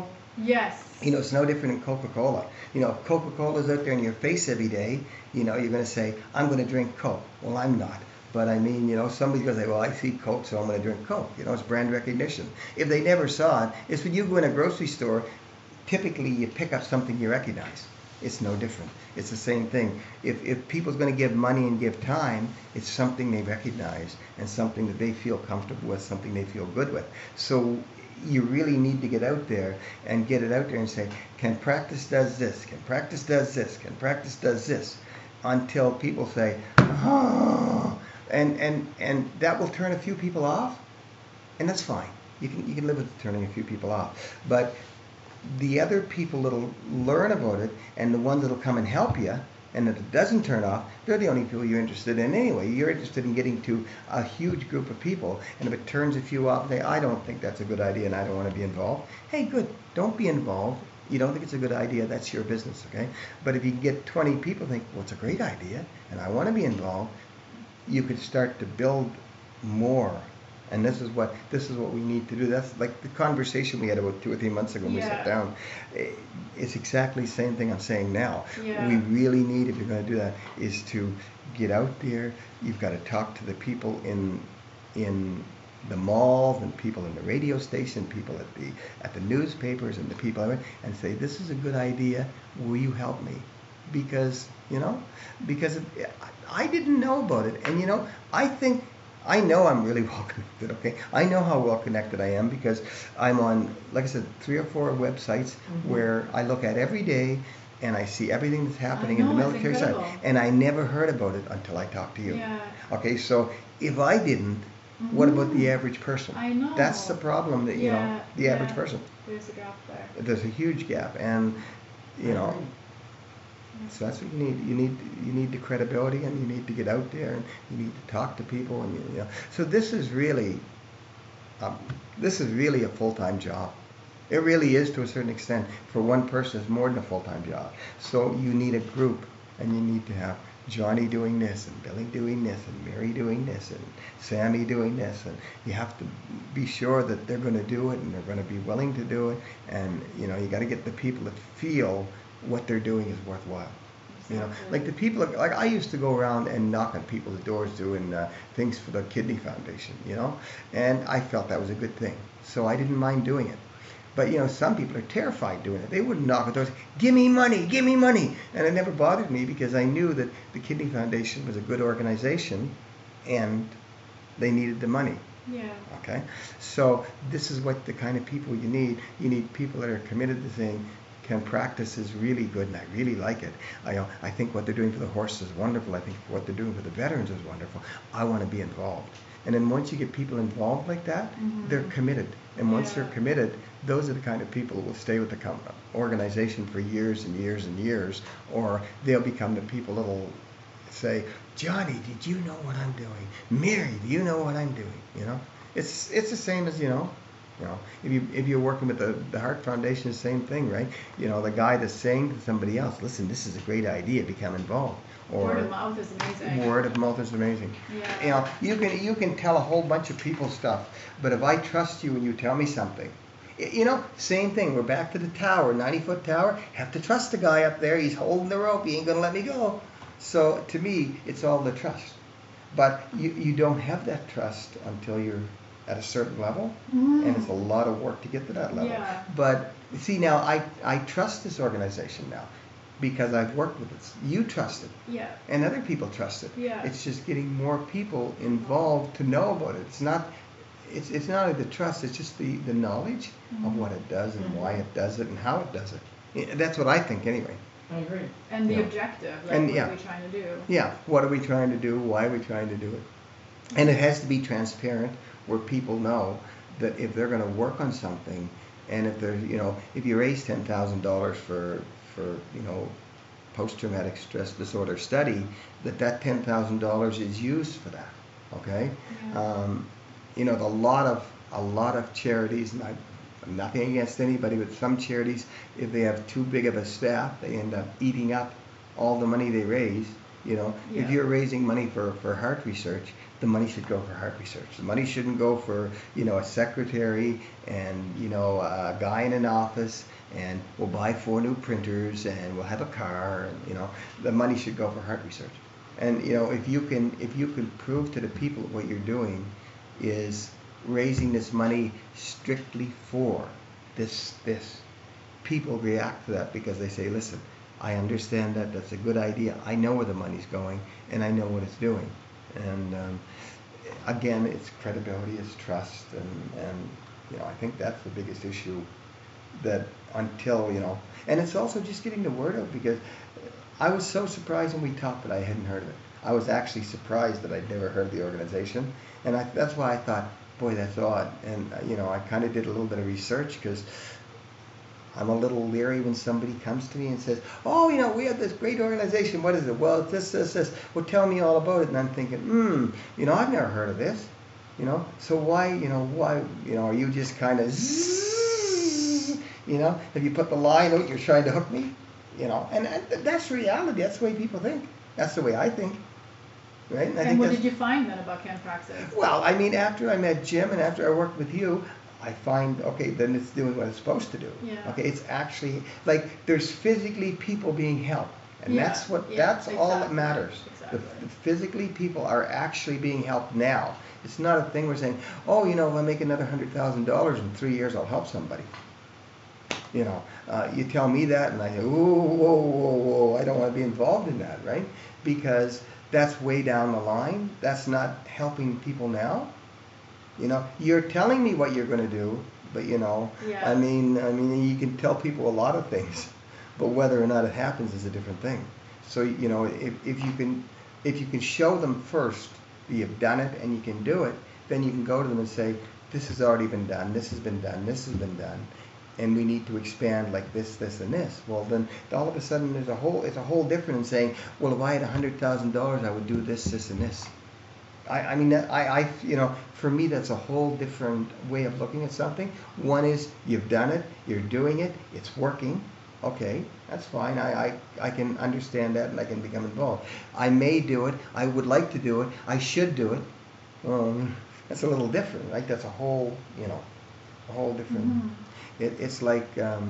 Yes. It's no different than Coca-Cola. If Coca-Cola's out there in your face every day, you're going to say, I'm going to drink Coke. Well, I'm not. But I mean, somebody's going to say, well, I see Coke, so I'm going to drink Coke. It's brand recognition. If they never saw it, it's when you go in a grocery store, typically you pick up something you recognize. It's no different. It's the same thing. If people's going to give money and give time, it's something they recognize and something that they feel comfortable with, something they feel good with. So you really need to get out there and get it out there and say, Can Practice does this? Can Practice does this? Can Practice does this? until people say, oh, and that will turn a few people off, and that's fine. You can live with turning a few people off, but the other people that'll learn about it and the ones that'll come and help you, and if it doesn't turn off, they're the only people you're interested in anyway. You're interested in getting to a huge group of people, and if it turns a few off, I don't think that's a good idea and I don't want to be involved. Hey, good, don't be involved. You don't think it's a good idea, that's your business, okay? But if you get 20 people think, well, it's a great idea and I want to be involved, you could start to build more. And this is what we need to do. That's like the conversation we had about 2 or 3 months ago when we sat down. It's exactly the same thing I'm saying now. Yeah. We really need, if you're going to do that, is to get out there. You've got to talk to the people in the malls and people in the radio station, people at the newspapers and the people and say, this is a good idea. Will you help me? Because I didn't know about it, and I know I'm really well connected, okay? I know how well connected I am because I'm on, like I said, 3 or 4 websites where I look at every day and I see everything that's happening in the military side. And I never heard about it until I talked to you. Yeah. Okay, so if I didn't, what about the average person? I know. That's the problem that, the average person. There's a gap there. There's a huge gap, and, so that's what you need. You need the credibility, and you need to get out there, and you need to talk to people, and So this is really a full-time job. It really is to a certain extent. For one person, it's more than a full-time job. So you need a group, and you need to have Johnny doing this, and Billy doing this, and Mary doing this, and Sammy doing this, and you have to be sure that they're going to do it, and they're going to be willing to do it, and you got to get the people that feel what they're doing is worthwhile. Like the people, like I used to go around and knock on people's doors doing things for the Kidney Foundation, and I felt that was a good thing, so I didn't mind doing it. But some people are terrified doing it. They wouldn't knock on doors, give me money, and it never bothered me because I knew that the Kidney Foundation was a good organization, and they needed the money. Yeah. Okay, so this is what the kind of people you need. You need people that are committed to saying, Ken, practice is really good, and I really like it. I think what they're doing for the horses is wonderful. I think what they're doing for the veterans is wonderful. I want to be involved. And then once you get people involved like that, they're committed. And once they're committed, those are the kind of people who will stay with the organization for years and years and years, or they'll become the people that will say, Johnny, did you know what I'm doing? Mary, do you know what I'm doing? It's the same as, if you're working with the Heart Foundation, the same thing, right? The guy that's saying to somebody else, listen, this is a great idea, become involved. Or word of mouth is amazing. Word of mouth is amazing. Yeah. You can tell a whole bunch of people stuff, but if I trust you and you tell me something, same thing. We're back to the tower, 90-foot tower. Have to trust the guy up there. He's holding the rope. He ain't gonna let me go. So to me, it's all the trust. But you don't have that trust until you're at a certain level, and it's a lot of work to get to that level. Yeah. But see, now I trust this organization now because I've worked with it. You trust it. Yeah. And other people trust it. Yeah. It's just getting more people involved to know about it. It's not only the trust, it's just the knowledge of what it does and why it does it and how it does it. That's what I think anyway. I agree. And the objective, what are we trying to do? Yeah, what are we trying to do? Why are we trying to do it? And it has to be transparent where people know that if they're going to work on something, and if there's, if you raise $10,000 for post-traumatic stress disorder study, that $10,000 is used for that. Okay. Yeah. A lot of charities, and I'm nothing against anybody, but some charities, if they have too big of a staff, they end up eating up all the money they raise. If you're raising money for heart research, the money should go for heart research. The money shouldn't go for, a secretary and, a guy in an office, and we'll buy 4 new printers and we'll have a car, and, the money should go for heart research. And, if you can prove to the people what you're doing is raising this money strictly for this, people react to that because they say, listen, I understand that, that's a good idea, I know where the money's going, and I know what it's doing. And again, it's credibility, it's trust, and I think that's the biggest issue, that until, and it's also just getting the word out, because I was so surprised when we talked that I hadn't heard of it. I was actually surprised that I'd never heard of the organization, and that's why I thought, boy, that's odd. And I kind of did a little bit of research because I'm a little leery when somebody comes to me and says, "Oh, we have this great organization. What is it?" "Well, it's this. Well, tell me all about it." And I'm thinking, I've never heard of this. So why, are you just kind of, have you put the line out? You're trying to hook me, and that's reality. That's the way people think. That's the way I think. Right? And what did you find then about Canpraxis? Well, I mean, after I met Jim and after I worked with you, I find, okay, then it's doing what it's supposed to do. Yeah. Okay, it's actually, like, there's physically people being helped. And that's all that matters. Exactly. The physically people are actually being helped now. It's not a thing we're saying, oh, if I make another $100,000 in 3 years, I'll help somebody. You tell me that and I say, whoa, I don't want to be involved in that, right? Because that's way down the line. That's not helping people now. You're telling me what you're going to do, but I mean, you can tell people a lot of things, but whether or not it happens is a different thing. So if you can show them first that you've done it and you can do it, then you can go to them and say, this has already been done, this has been done, this has been done, and we need to expand like this, and this. Well, then all of a sudden it's a whole different in saying, well, if I had $100,000, I would do this, and this. I mean, for me, that's a whole different way of looking at something. One is you've done it, you're doing it, it's working. Okay, that's fine. I can understand that and I can become involved. I may do it. I would like to do it. I should do it. That's a little different, right? That's a whole different. Mm-hmm. It's like,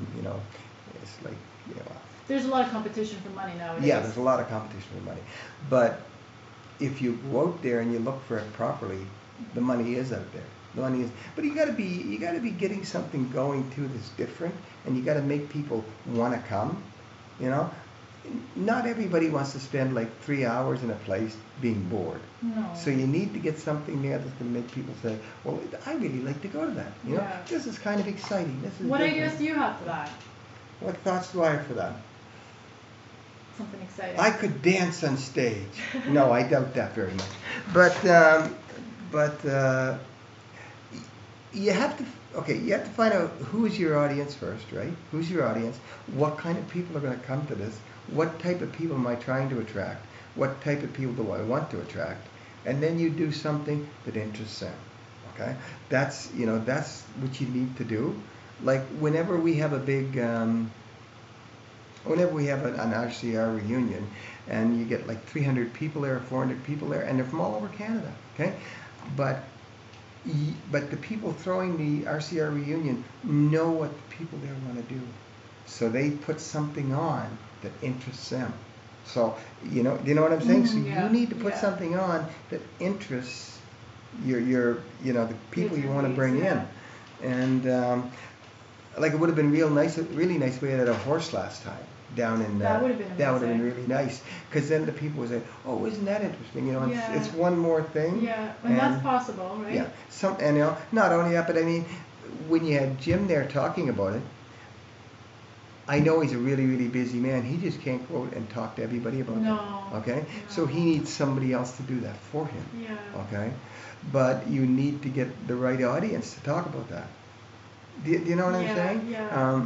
There's a lot of competition for money nowadays. Yeah, there's a lot of competition for money, but if you go out there and you look for it properly, the money is out there. The money is, but you got to be getting something going too that's different, and you got to make people want to come. Not everybody wants to spend like 3 hours in a place being bored. No. So you need to get something there that's going to make people say, well, I really like to go to that. Yeah. This is kind of exciting. This is what different. ideas do you have for that? What thoughts do I have for that? Something exciting. I could dance on stage. No, I doubt that very much. But you have to find out who is your audience first, right? Who's your audience? What kind of people are going to come to this? What type of people am I trying to attract? What type of people do I want to attract? And then you do something that interests them. Okay, that's what you need to do. Like whenever we have a big whenever we have an RCR reunion and you get like 300 people there or 400 people there, and they're from all over Canada, okay? But the people throwing the RCR reunion know what the people there want to do. So they put something on that interests them. So, do you know what I'm saying? So you need to put something on that interests your the people you want to bring in. And like it would have been really nice we had a horse last time down in that would have been amazing. That would have been really nice, because then the people would say, oh, isn't that interesting? It's one more thing. Yeah, and that's possible, right? Yeah, and not only that, but I mean, when you had Jim there talking about it, I know he's a really, really busy man. He just can't go out and talk to everybody about it. Okay? No. So he needs somebody else to do that for him. Yeah. Okay? But you need to get the right audience to talk about that. Do you know what I'm saying? Yeah.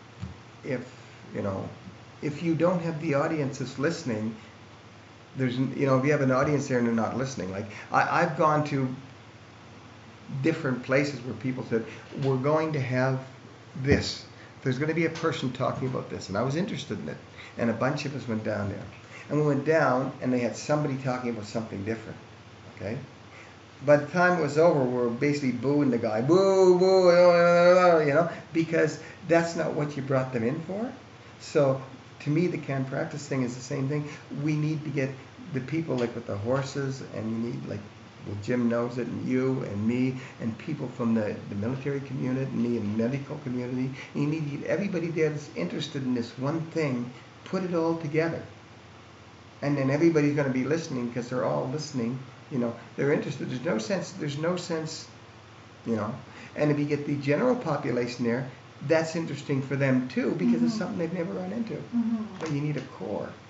If you don't have the audience that's listening, if you have an audience there and they're not listening. Like I've gone to different places where people said, we're going to have this. There's going to be a person talking about this, and I was interested in it. And a bunch of us went down there. And we went down, and they had somebody talking about something different. Okay? By the time it was over, we were basically booing the guy. Boo, boo, because that's not what you brought them in for. So, to me, the Canpraxis thing is the same thing. We need to get the people, like with the horses, and you need, like, well, Jim knows it, and you, and me, and people from the military community, and me, and the medical community. And you need to get everybody there that's interested in this one thing, put it all together. And then everybody's going to be listening, because they're all listening. They're interested. There's no sense, And if you get the general population there, that's interesting for them too, because it's something they've never run into. Mm-hmm. But you need a core.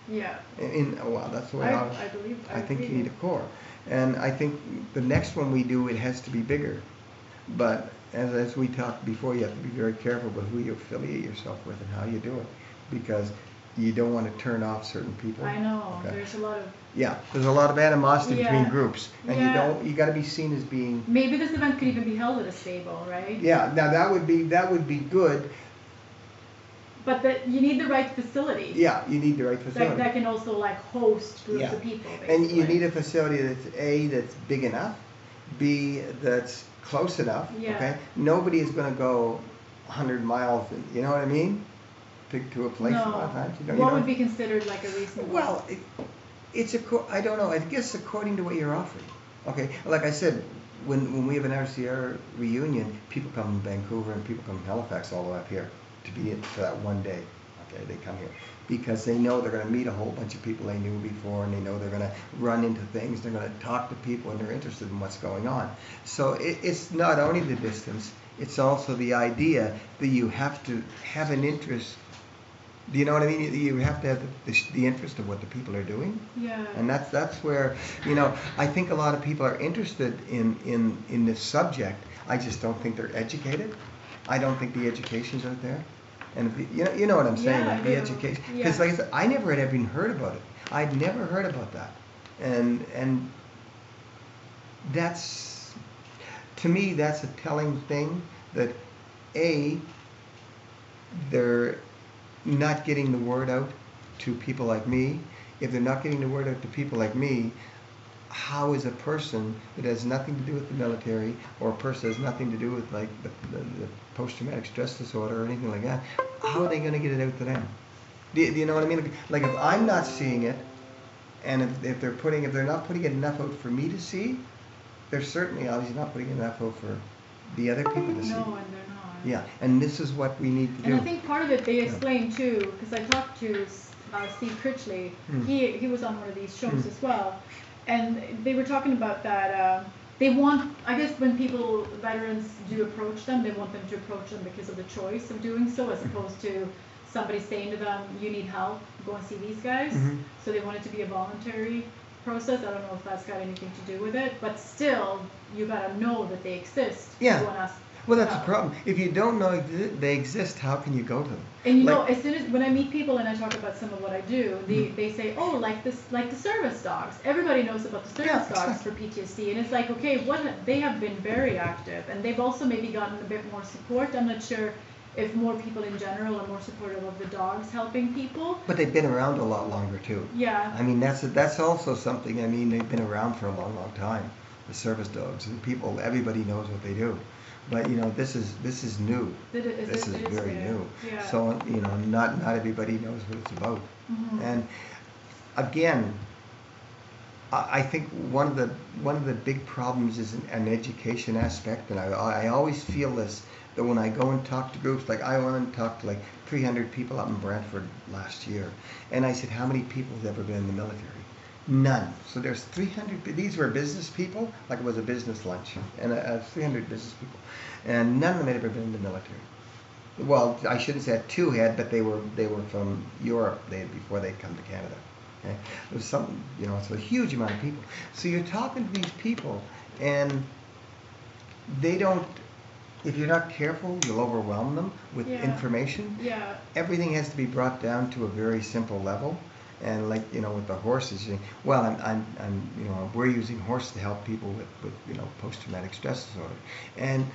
Yeah. Well, that's the way I believe. I think agree. you need a core. And I think the next one we do, it has to be bigger. But as we talked before, you have to be very careful with who you affiliate yourself with and how you do it, because you don't want to turn off certain people. I know. Okay. There's a lot of. Yeah, there's a lot of animosity Yeah. between groups, and Yeah. you got to be seen as being. Maybe this event could even be held at a stable, right? Yeah, now that would be good. But you need the right facility. Yeah, you need the right facility. That can also like host groups Yeah. of people. And you basically. need a facility that's big enough, B, that's close enough. Yeah. Okay. Nobody is going to go 100 miles. You know what I mean? To a place a lot of times. What would be considered like a reasonable? Well, I don't know. I guess according to what you're offering. Okay. Like I said, when we have an RCR reunion, people come from Vancouver and people come from Halifax all the way up here to be in for that one day. Okay, they come here because they know they're going to meet a whole bunch of people they knew before, and they know they're going to run into things. They're going to talk to people, and they're interested in what's going on. So it's not only the distance; it's also the idea that you have to have an interest. Do you know what I mean? You have to have the interest of what the people are doing. Yeah. And that's where, I think a lot of people are interested in this subject. I just don't think they're educated. I don't think the education's out there. And you know what I'm saying? Yeah, I the do. education. Yeah. Because like I said, I never had even heard about it. I'd never heard about that. And that's, to me, that's a telling thing that they're not getting the word out to people like me. If they're not getting the word out to people like me, how is a person that has nothing to do with the military, or a person that has nothing to do with like the post-traumatic stress disorder or anything like that, how are they going to get it out to them? Do you know what I mean? Like if I'm not seeing it, and if they're not putting enough out for me to see, they're certainly obviously not putting enough out for the other people to see. No, and they're not. Yeah, and this is what we need to do. And I think part of it they explain too, because I talked to Steve Critchley. He was on one of these shows as well, and they were talking about that. They want, I guess, when veterans do approach them, they want them to approach them because of the choice of doing so, as opposed to somebody saying to them, "You need help, go and see these guys." So they want it to be a voluntary process. I don't know if that's got anything to do with it, but still, you gotta know that they exist. Yeah. To go and ask Well, that's the help. problem. If you don't know they exist, how can you go to them? And Like- as soon as when I meet people and I talk about some of what I do, they say, "Oh, like the service dogs." Everybody knows about the service Yeah, dogs for PTSD, and it's like, okay, they have been very active, and they've also maybe gotten a bit more support. I'm not sure if more people in general are more supportive of the dogs helping people. But they've been around a lot longer too. Yeah. I mean, that's also something. I mean, they've been around for a long, long time. The service dogs and people, everybody knows what they do. But this is new. This is very new. Yeah. So not everybody knows what it's about. Mhm. And again, I think one of the big problems is an education aspect, and I always feel this, that when I go and talk to groups, like I went and talked to like 300 people up in Brantford last year, and I said, how many people have ever been in the military? None. So there's 300. These were business people, like it was a business lunch, and 300 business people, and none of them had ever been in the military. Well, I shouldn't say two had, but they were from Europe before they'd come to Canada. Okay, it was some, it's a huge amount of people. So you're talking to these people, and they don't. If you're not careful, you'll overwhelm them with information. Yeah. Everything has to be brought down to a very simple level. And like with the horses, we're using horses to help people with post-traumatic stress disorder, and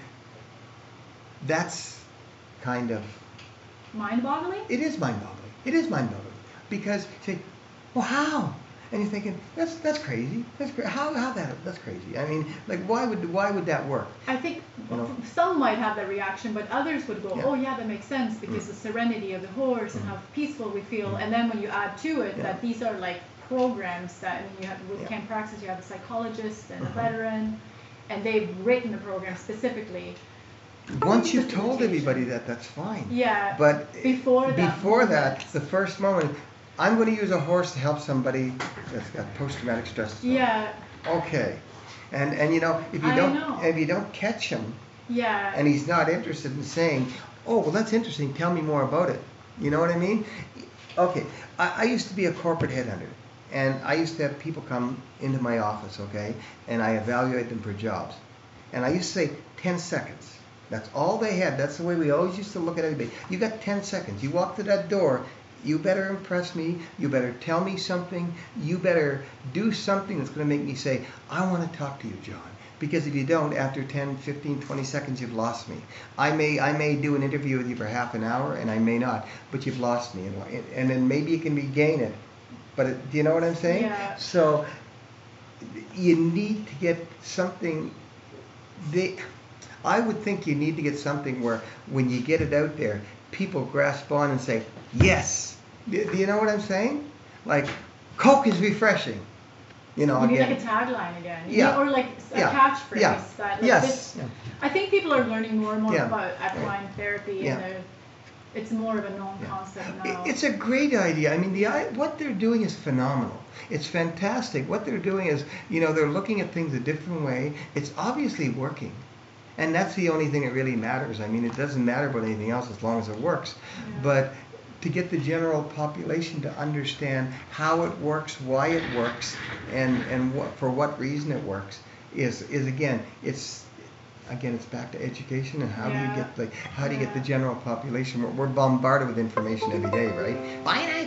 that's kind of Mind-boggling. it is mind-boggling. It is mind-boggling because you say, well, how? And you're thinking that's crazy. That's crazy. I mean, like why would that work? I think some might have that reaction, but others would go, Yeah. "Oh yeah, that makes sense because the serenity of the horse and how peaceful we feel." And then when you add to it that these are like programs that you have with Camp Praxis, you have a psychologist and a veteran, and they've written the program specifically. Once you've told everybody that's fine. Yeah. But before that, the first moment, I'm going to use a horse to help somebody that's got post-traumatic stress disorder. Yeah. Okay. And if you don't catch him, Yeah. and he's not interested in saying, "Oh, well, that's interesting. Tell me more about it." You know what I mean? Okay, I used to be a corporate headhunter, and I used to have people come into my office, okay, and I evaluate them for jobs. And I used to say 10 seconds. That's all they had. That's the way we always used to look at everybody. You got 10 seconds. You walk to that door, you better impress me, you better tell me something, you better do something that's going to make me say, I want to talk to you, John. Because if you don't, after 10, 15, 20 seconds, you've lost me. I may do an interview with you for half an hour, and I may not, but you've lost me. And then maybe you can regain it. But do you know what I'm saying? Yeah. So you need to get something. I would think you need to get something where when you get it out there, people grasp on and say, yes. Do you know what I'm saying? Like, Coke is refreshing. You know, You need again. like a tagline again. Yeah. Or like a Yeah. catchphrase. Yeah. That, like, Yes. this- Yeah. I think people are learning more and more Yeah. about equine therapy, Yeah. and it's more of a known Yeah. concept now. It's a great idea. I mean, what they're doing is phenomenal. It's fantastic. What they're doing is, they're looking at things a different way. It's obviously working. And that's the only thing that really matters. I mean, it doesn't matter about anything else as long as it works. Yeah. But to get the general population to understand how it works, why it works, and for what reason it works is again, it's back to education and how do you get the general population? We're bombarded with information every day, right? Buy an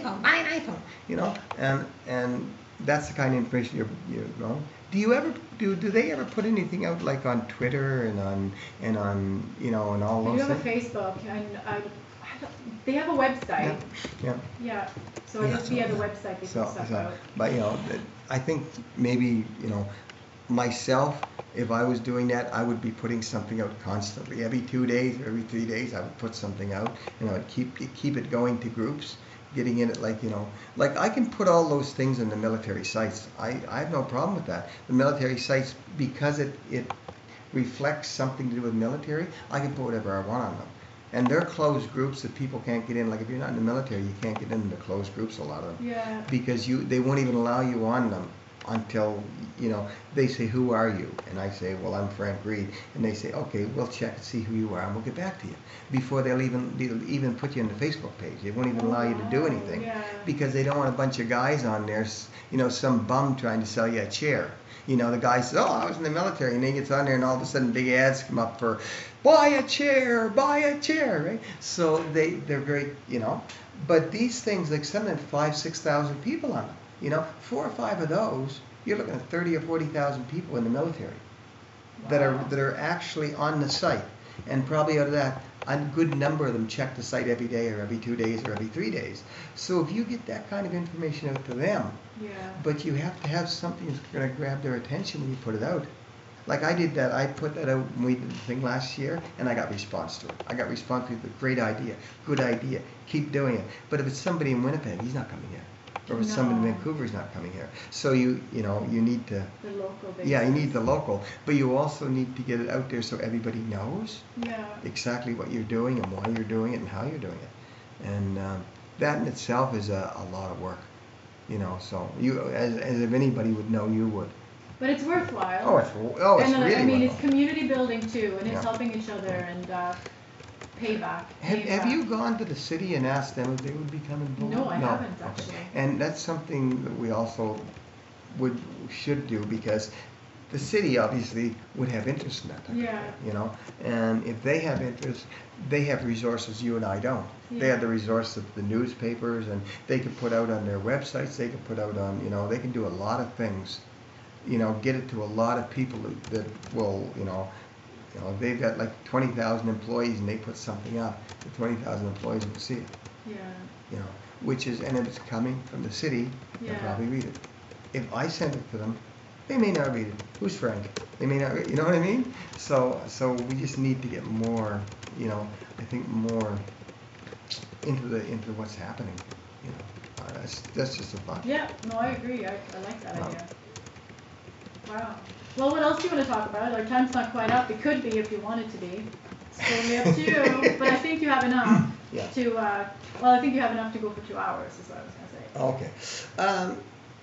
iPhone, and that's the kind of information you know. Do they ever put anything out like on Twitter and on and all We those do have a things? Facebook, and they have a website. Yeah. Yeah. So I Yeah, guess via the website they put stuff out. But I think maybe myself, if I was doing that, I would be putting something out constantly. Every 2 days or every 3 days, I would put something out. I'd keep it going to groups, getting in it like I can put all those things in the military sites. I have no problem with that. The military sites, because it reflects something to do with military, I can put whatever I want on them. And they're closed groups that people can't get in. Like if you're not in the military, you can't get into closed groups, a lot of them. Yeah. Because they won't even allow you on them until, they say, who are you? And I say, well, I'm Frank Reed. And they say, okay, we'll check and see who you are and we'll get back to you. Before they'll even put you on the Facebook page. They won't even allow you to do anything. Yeah. Because they don't want a bunch of guys on there, some bum trying to sell you a chair. The guy says, oh, I was in the military, and then he gets on there, and all of a sudden big ads come up for, buy a chair, right? So they're very, but these things, like some of them, 5,000, 6,000 people on them. 4 or 5 of those, you're looking at 30 or 40,000 people in the military that are actually on the site, and probably out of that, a good number of them check the site every day or every 2 days or every 3 days. So if you get that kind of information out to them, Yeah. but you have to have something that's going to grab their attention when you put it out. Like I did that. I put that out when we did the thing last year, and I got response to it. I got response to it. Great idea. Good idea. Keep doing it. But if it's somebody in Winnipeg, he's not coming here. Or if it's somebody in No. Vancouver, he's not coming here. So you need to. The local basis. Yeah, you need the local, but you also need to get it out there so everybody knows Yeah. exactly what you're doing and why you're doing it and how you're doing it. And that in itself is a lot of work. So you, as if anybody would know, you would. But it's worthwhile. Oh, it's and really I mean, worthwhile. it's community building too, and it's Yeah. helping each other and payback. Have you gone to the city and asked them if they would become involved? No, I haven't Okay. actually. And that's something that we also should do, because the city obviously would have interest in that type Yeah. of thing, and if they have interest, they have resources you and I don't. They have the resource of the newspapers, and they can put out on their websites, they can put out on, they can do a lot of things, get it to a lot of people that will, if they've got like 20,000 employees and they put something up, the 20,000 employees will see it, Yeah. which is, and if it's coming from the city, they'll Yeah. probably read it. If I send it to them, they may not read it. Who's Frank? They may not read, you know what I mean? So we just need to get more, I think more into what's happening. That's just a thought. Yeah. No, I agree. I like that Wow. idea. Wow. Well, what else do you want to talk about? Our time's not quite up. It could be if you want it to be. It's totally up to you. But I think you have enough Yeah. to. I think you have enough to go for 2 hours. Is what I was gonna say. Okay.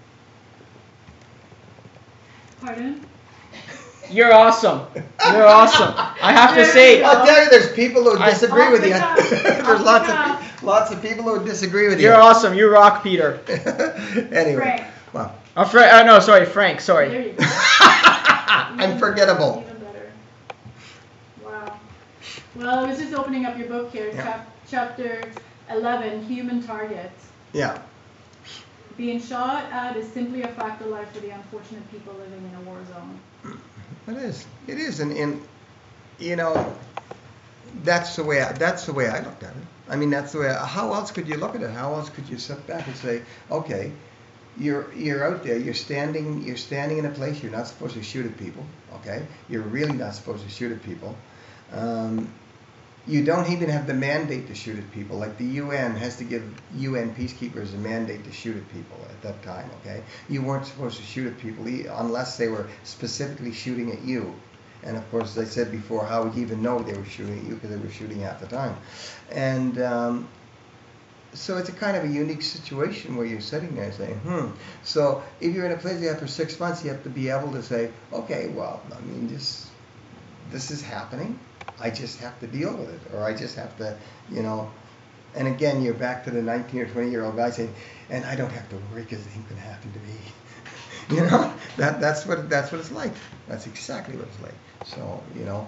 Pardon? You're awesome. You're awesome. I have to say, I'll tell you, there's people who disagree Off with the you. cuff. There's Off the lots of cuff. Lots of people who disagree with You're you. awesome. You rock, Peter. Anyway, Frank. well, No, sorry, Frank. Sorry. There you go. unforgettable. Even better. Wow. Well, I was just opening up your book here, Yeah. chapter 11, Human Target. Yeah, Being shot at is simply a fact of life for the unfortunate people living in a war zone. it is. It is, and you know, that's the way I looked at it. I mean, that's the way. How else could you look at it? How else could you sit back and say, okay, you're out there, you're standing in a place you're not supposed to shoot at people. Okay, you're really not supposed to shoot at people. You don't even have the mandate to shoot at people. Like the UN has to give UN peacekeepers a mandate to shoot at people at that time, okay? You weren't supposed to shoot at people unless they were specifically shooting at you. And of course, as I said before, how would you even know they were shooting at you because they were shooting half the time? And so it's a kind of a unique situation where you're sitting there saying, So if you're in a place after 6 months, you have to be able to say, okay, well, I mean, this is happening. I just have to deal with it, or I just have to, you know. And again, you're back to the 19 or 20-year-old guy saying, and I don't have to worry because it ain't gonna happen to me. You know, that's what it's like. That's exactly what it's like. So, you know,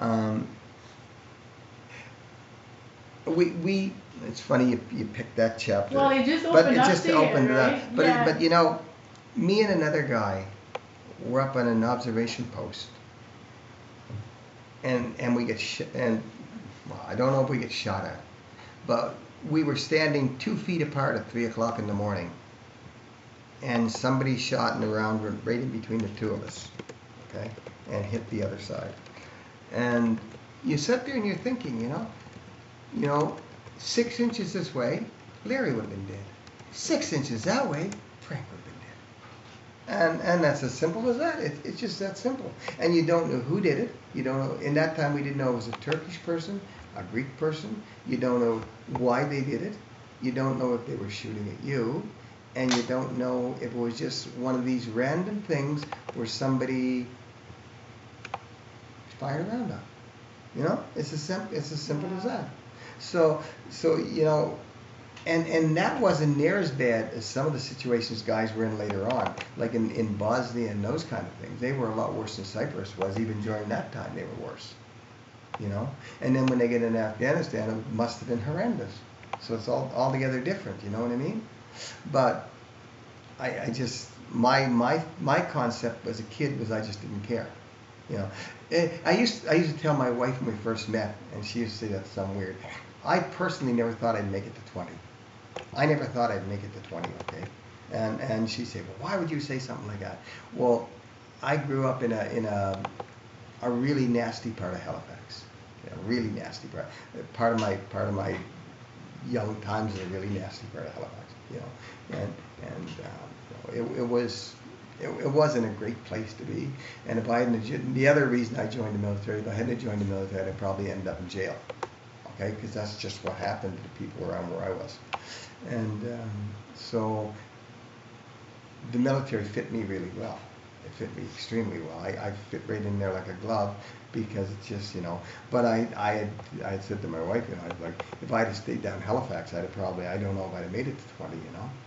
we it's funny you picked that chapter. Well, it just but opened it up just to opened it, it right? up. But Yeah. but you know, me and another guy were up on an observation post. And we get well, I don't know if we get shot at, but we were standing 2 feet apart at 3 o'clock in the morning, and somebody shot in the round right in between the two of us, okay, and hit the other side. And you sit there and you're thinking, you know, 6 inches this way, Larry would have been dead. 6 inches that way, Frank would have been dead. And that's as simple as that. It's just that simple. And you don't know who did it. You don't know. In that time, we didn't know it was a Turkish person, a Greek person. You don't know why they did it. You don't know if they were shooting at you. And you don't know if it was just one of these random things where somebody fired a round on. You know, it's as simple as that. So you know, and that wasn't near as bad as some of the situations guys were in later on, like in Bosnia and those kind of things. They were a lot worse than Cyprus was. Even during that time, they were worse. You know, and then when they get in Afghanistan, it must have been horrendous. So it's all altogether different. You know what I mean? But I just my concept as a kid was I just didn't care. You know, I used to tell my wife when we first met, and she used to say that sounds weird. I personally never thought I'd make it to 20. I never thought I'd make it to 20. Okay, and she said, well, why would you say something like that? Well, I grew up in a really nasty part of Halifax. Really nasty part. Part of my young times is a really nasty part of Halifax. You know, and it wasn't a great place to be. And if I hadn't, the other reason I joined the military, if I hadn't joined the military, I'd probably end up in jail. Okay, because that's just what happened to the people around where I was. And so the military fit me really well. It fit me extremely well. I fit right in there like a glove because it's just, you know. But I had said to my wife, you know, I was like, if I had stayed down in Halifax, I don't know if I'd have made it to 20, you know.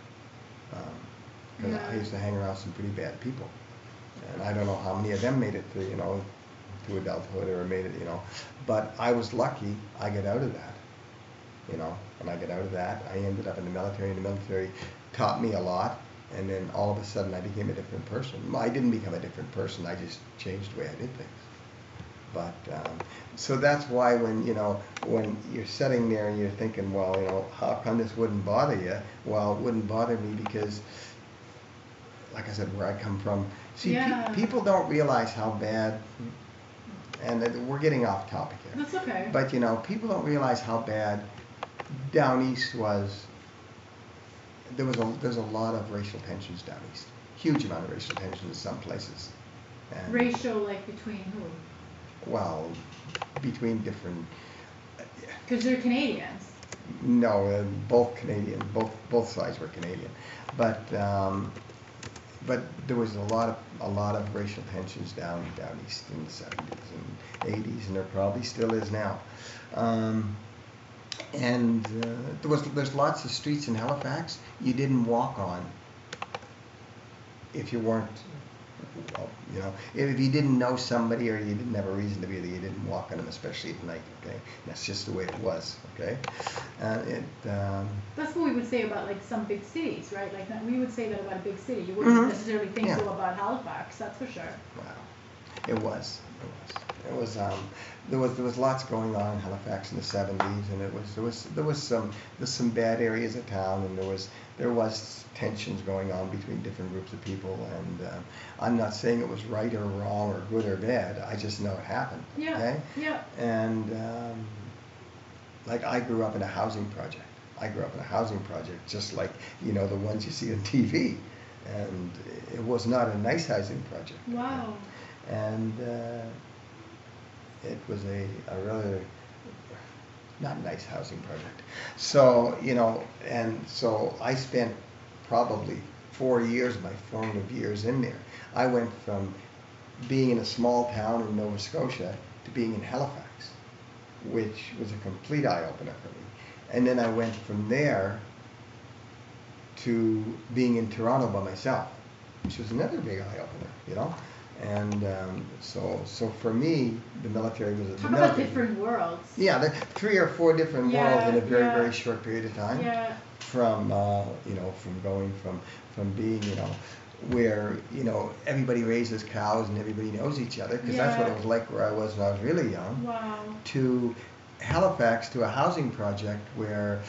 Because I used to hang around some pretty bad people. And I don't know how many of them made it to, you know, to adulthood or made it, you know. But I was lucky I got out of that, you know. When I got out of that, I ended up in the military, and the military taught me a lot. And then all of a sudden, I became a different person. Well, I didn't become a different person. I just changed the way I did things. But so that's why when you're sitting there and you're thinking, well, you know, how come this wouldn't bother you? Well, it wouldn't bother me because, like I said, where I come from, see, people don't realize how bad. And we're getting off topic here. That's okay. But you know, people don't realize how bad down east was. There's a lot of racial tensions down east. Huge amount of racial tensions in some places. And, racial, like between who? Well, between different. Because they're Canadians. No, both Canadian. Both sides were Canadian, but there was a lot of racial tensions down east in the 70s and 80s, and there probably still is now. And there's lots of streets in Halifax you didn't walk on if you weren't, well, you know, if you didn't know somebody or you didn't have a reason to be there, you didn't walk on them, especially at night. Okay, that's just the way it was. Okay, That's what we would say about like some big cities, right? Like we would say that about a big city. You wouldn't necessarily think so about Halifax. That's for sure. Wow, it was. There was lots going on in Halifax in the 70s, and there was some bad areas of town, and there was tensions going on between different groups of people, and I'm not saying it was right or wrong or good or bad. I just know it happened. Yeah. Okay? Yeah. And like I grew up in a housing project. Just like, you know, the ones you see on TV, and it was not a nice housing project. Wow. And it was a rather not nice housing project. So, you know, and so I spent probably 4 years, my formative years in there. I went from being in a small town in Nova Scotia to being in Halifax, which was a complete eye-opener for me. And then I went from there to being in Toronto by myself, which was another big eye-opener, you know. And so for me, the military was Talk about different worlds. Yeah, there 3 or 4 different worlds in a very, yeah. very short period of time. Yeah. From you know, from going from being, you know, where, you know, everybody raises cows and everybody knows each other, because that's what it was like where I was when I was really young. Wow. To Halifax, to a housing project where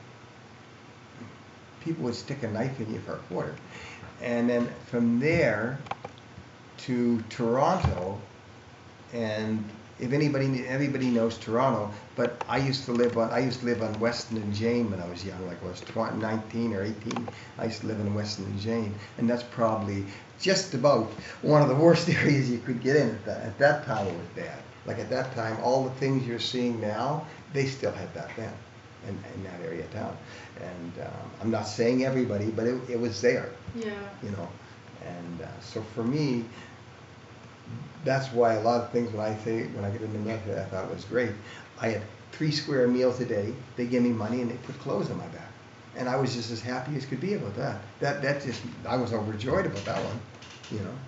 people would stick a knife in you for a quarter, and then from there to Toronto. And if everybody knows Toronto, but I used to live on Weston and Jane when I was young, like I was 19 or 18. I used to live in Weston and Jane, and that's probably just about one of the worst areas you could get in at that time. It was bad. Like at that time, all the things you're seeing now, they still had that then, in that area of town. And I'm not saying everybody, but it was there. Yeah. You know, and so for me, that's why a lot of things when I get into military, I thought was great. I had 3 square meals a day. They gave me money and they put clothes on my back, and I was just as happy as could be about that. That just, I was overjoyed about that one, you know.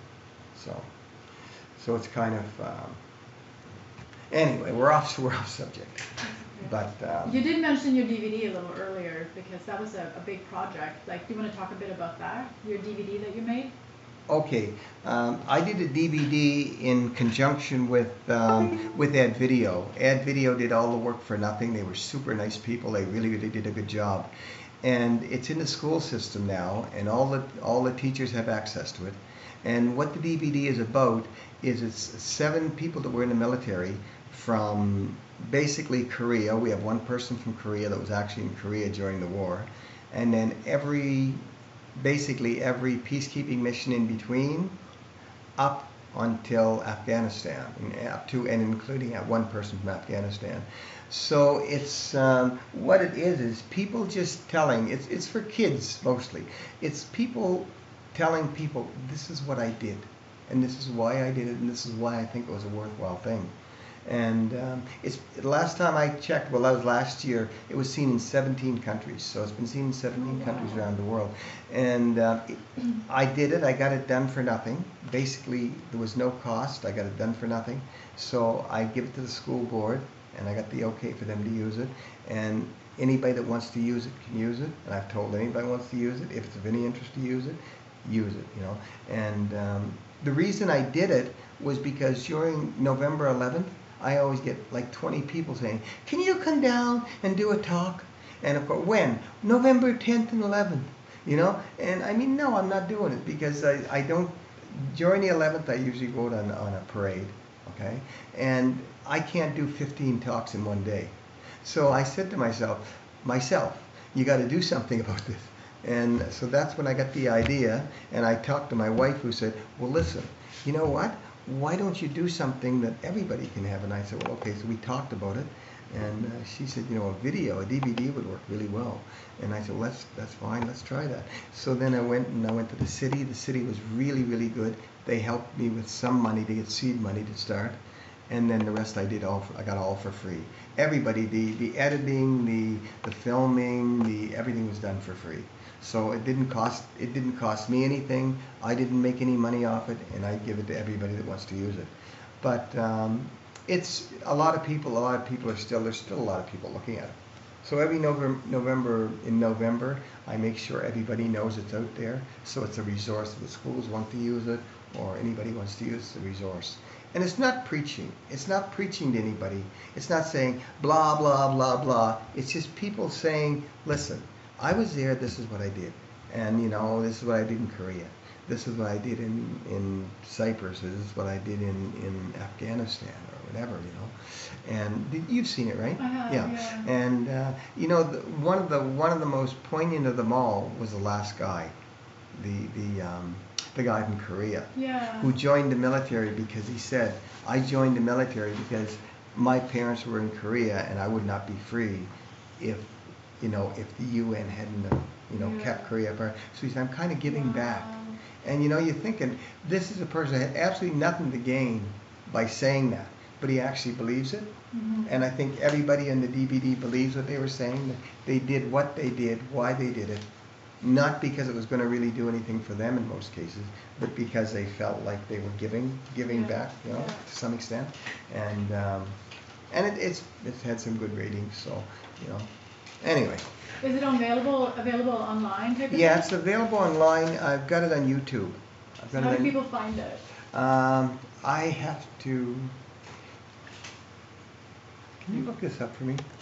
So it's kind of anyway. We're off subject, but you did mention your DVD a little earlier, because that was a big project. Like, do you want to talk a bit about that? Your DVD that you made? Okay, I did a DVD in conjunction with Ad Video. Ad Video did all the work for nothing. They were super nice people. They really, really did a good job. And it's in the school system now, and all the teachers have access to it. And what the DVD is about is it's 7 people that were in the military from basically Korea. We have 1 person from Korea that was actually in Korea during the war. And then basically every peacekeeping mission in between, up until Afghanistan, and including 1 person from Afghanistan. So it's what it is people just telling. It's for kids mostly. It's people telling people, this is what I did, and this is why I did it, and this is why I think it was a worthwhile thing. And it's, last time I checked, well, that was last year, it was seen in 17 countries. So it's been seen in 17 countries around the world. And I did it. I got it done for nothing. Basically, there was no cost. I got it done for nothing. So I give it to the school board, and I got the okay for them to use it. And anybody that wants to use it can use it. And I've told anybody who wants to use it, if it's of any interest to use it, you know. And the reason I did it was because during November 11th, I always get like 20 people saying, can you come down and do a talk? And of course, when? November 10th and 11th, you know? And I mean, no, I'm not doing it, because I don't, during the 11th, I usually go out on a parade, okay? And I can't do 15 talks in one day. So I said to myself, you got to do something about this. And so that's when I got the idea, and I talked to my wife, who said, well, listen, you know what? Why don't you do something that everybody can have? And I said, well, okay. So we talked about it, and she said, you know, a DVD would work really well. And I said, well, that's fine. Let's try that. So then I went to the city. The city was really, really good. They helped me with some money to get seed money to start. and then the rest I did I got all for free. Everybody, the editing, the filming, everything was done for free. So it didn't cost me anything. I didn't make any money off it, and I give it to everybody that wants to use it. But it's a lot of people there's still a lot of people looking at it. So every November, I make sure everybody knows it's out there. So it's a resource if the schools want to use it, or anybody wants to use the resource. And it's not preaching. It's not preaching to anybody. It's not saying blah, blah, blah, blah. It's just people saying, listen, I was there, this is what I did. And, you know, this is what I did in Korea. This is what I did in Cyprus. This is what I did in Afghanistan or whatever, you know. And you've seen it, right? I have, yeah. And, you know, one of the most poignant of them all was the last guy. The guy from Korea, Yeah. who joined the military because he said, I joined the military because my parents were in Korea and I would not be free if the UN hadn't, Yeah. kept Korea apart. So he said, I'm kind of giving back. Wow. And you're thinking, this is a person that had absolutely nothing to gain by saying that, but he actually believes it. Mhm. And I think everybody in the DVD believes what they were saying. That they did what they did, why they did it. Not because it was going to really do anything for them in most cases, but because they felt like they were giving Yeah. back, Yeah. to some extent. And it's had some good ratings. So, anyway. Is it available online type of Yeah, thing? it's available online. I've got it on YouTube. How do people find it? I have to. Can you look this up for me?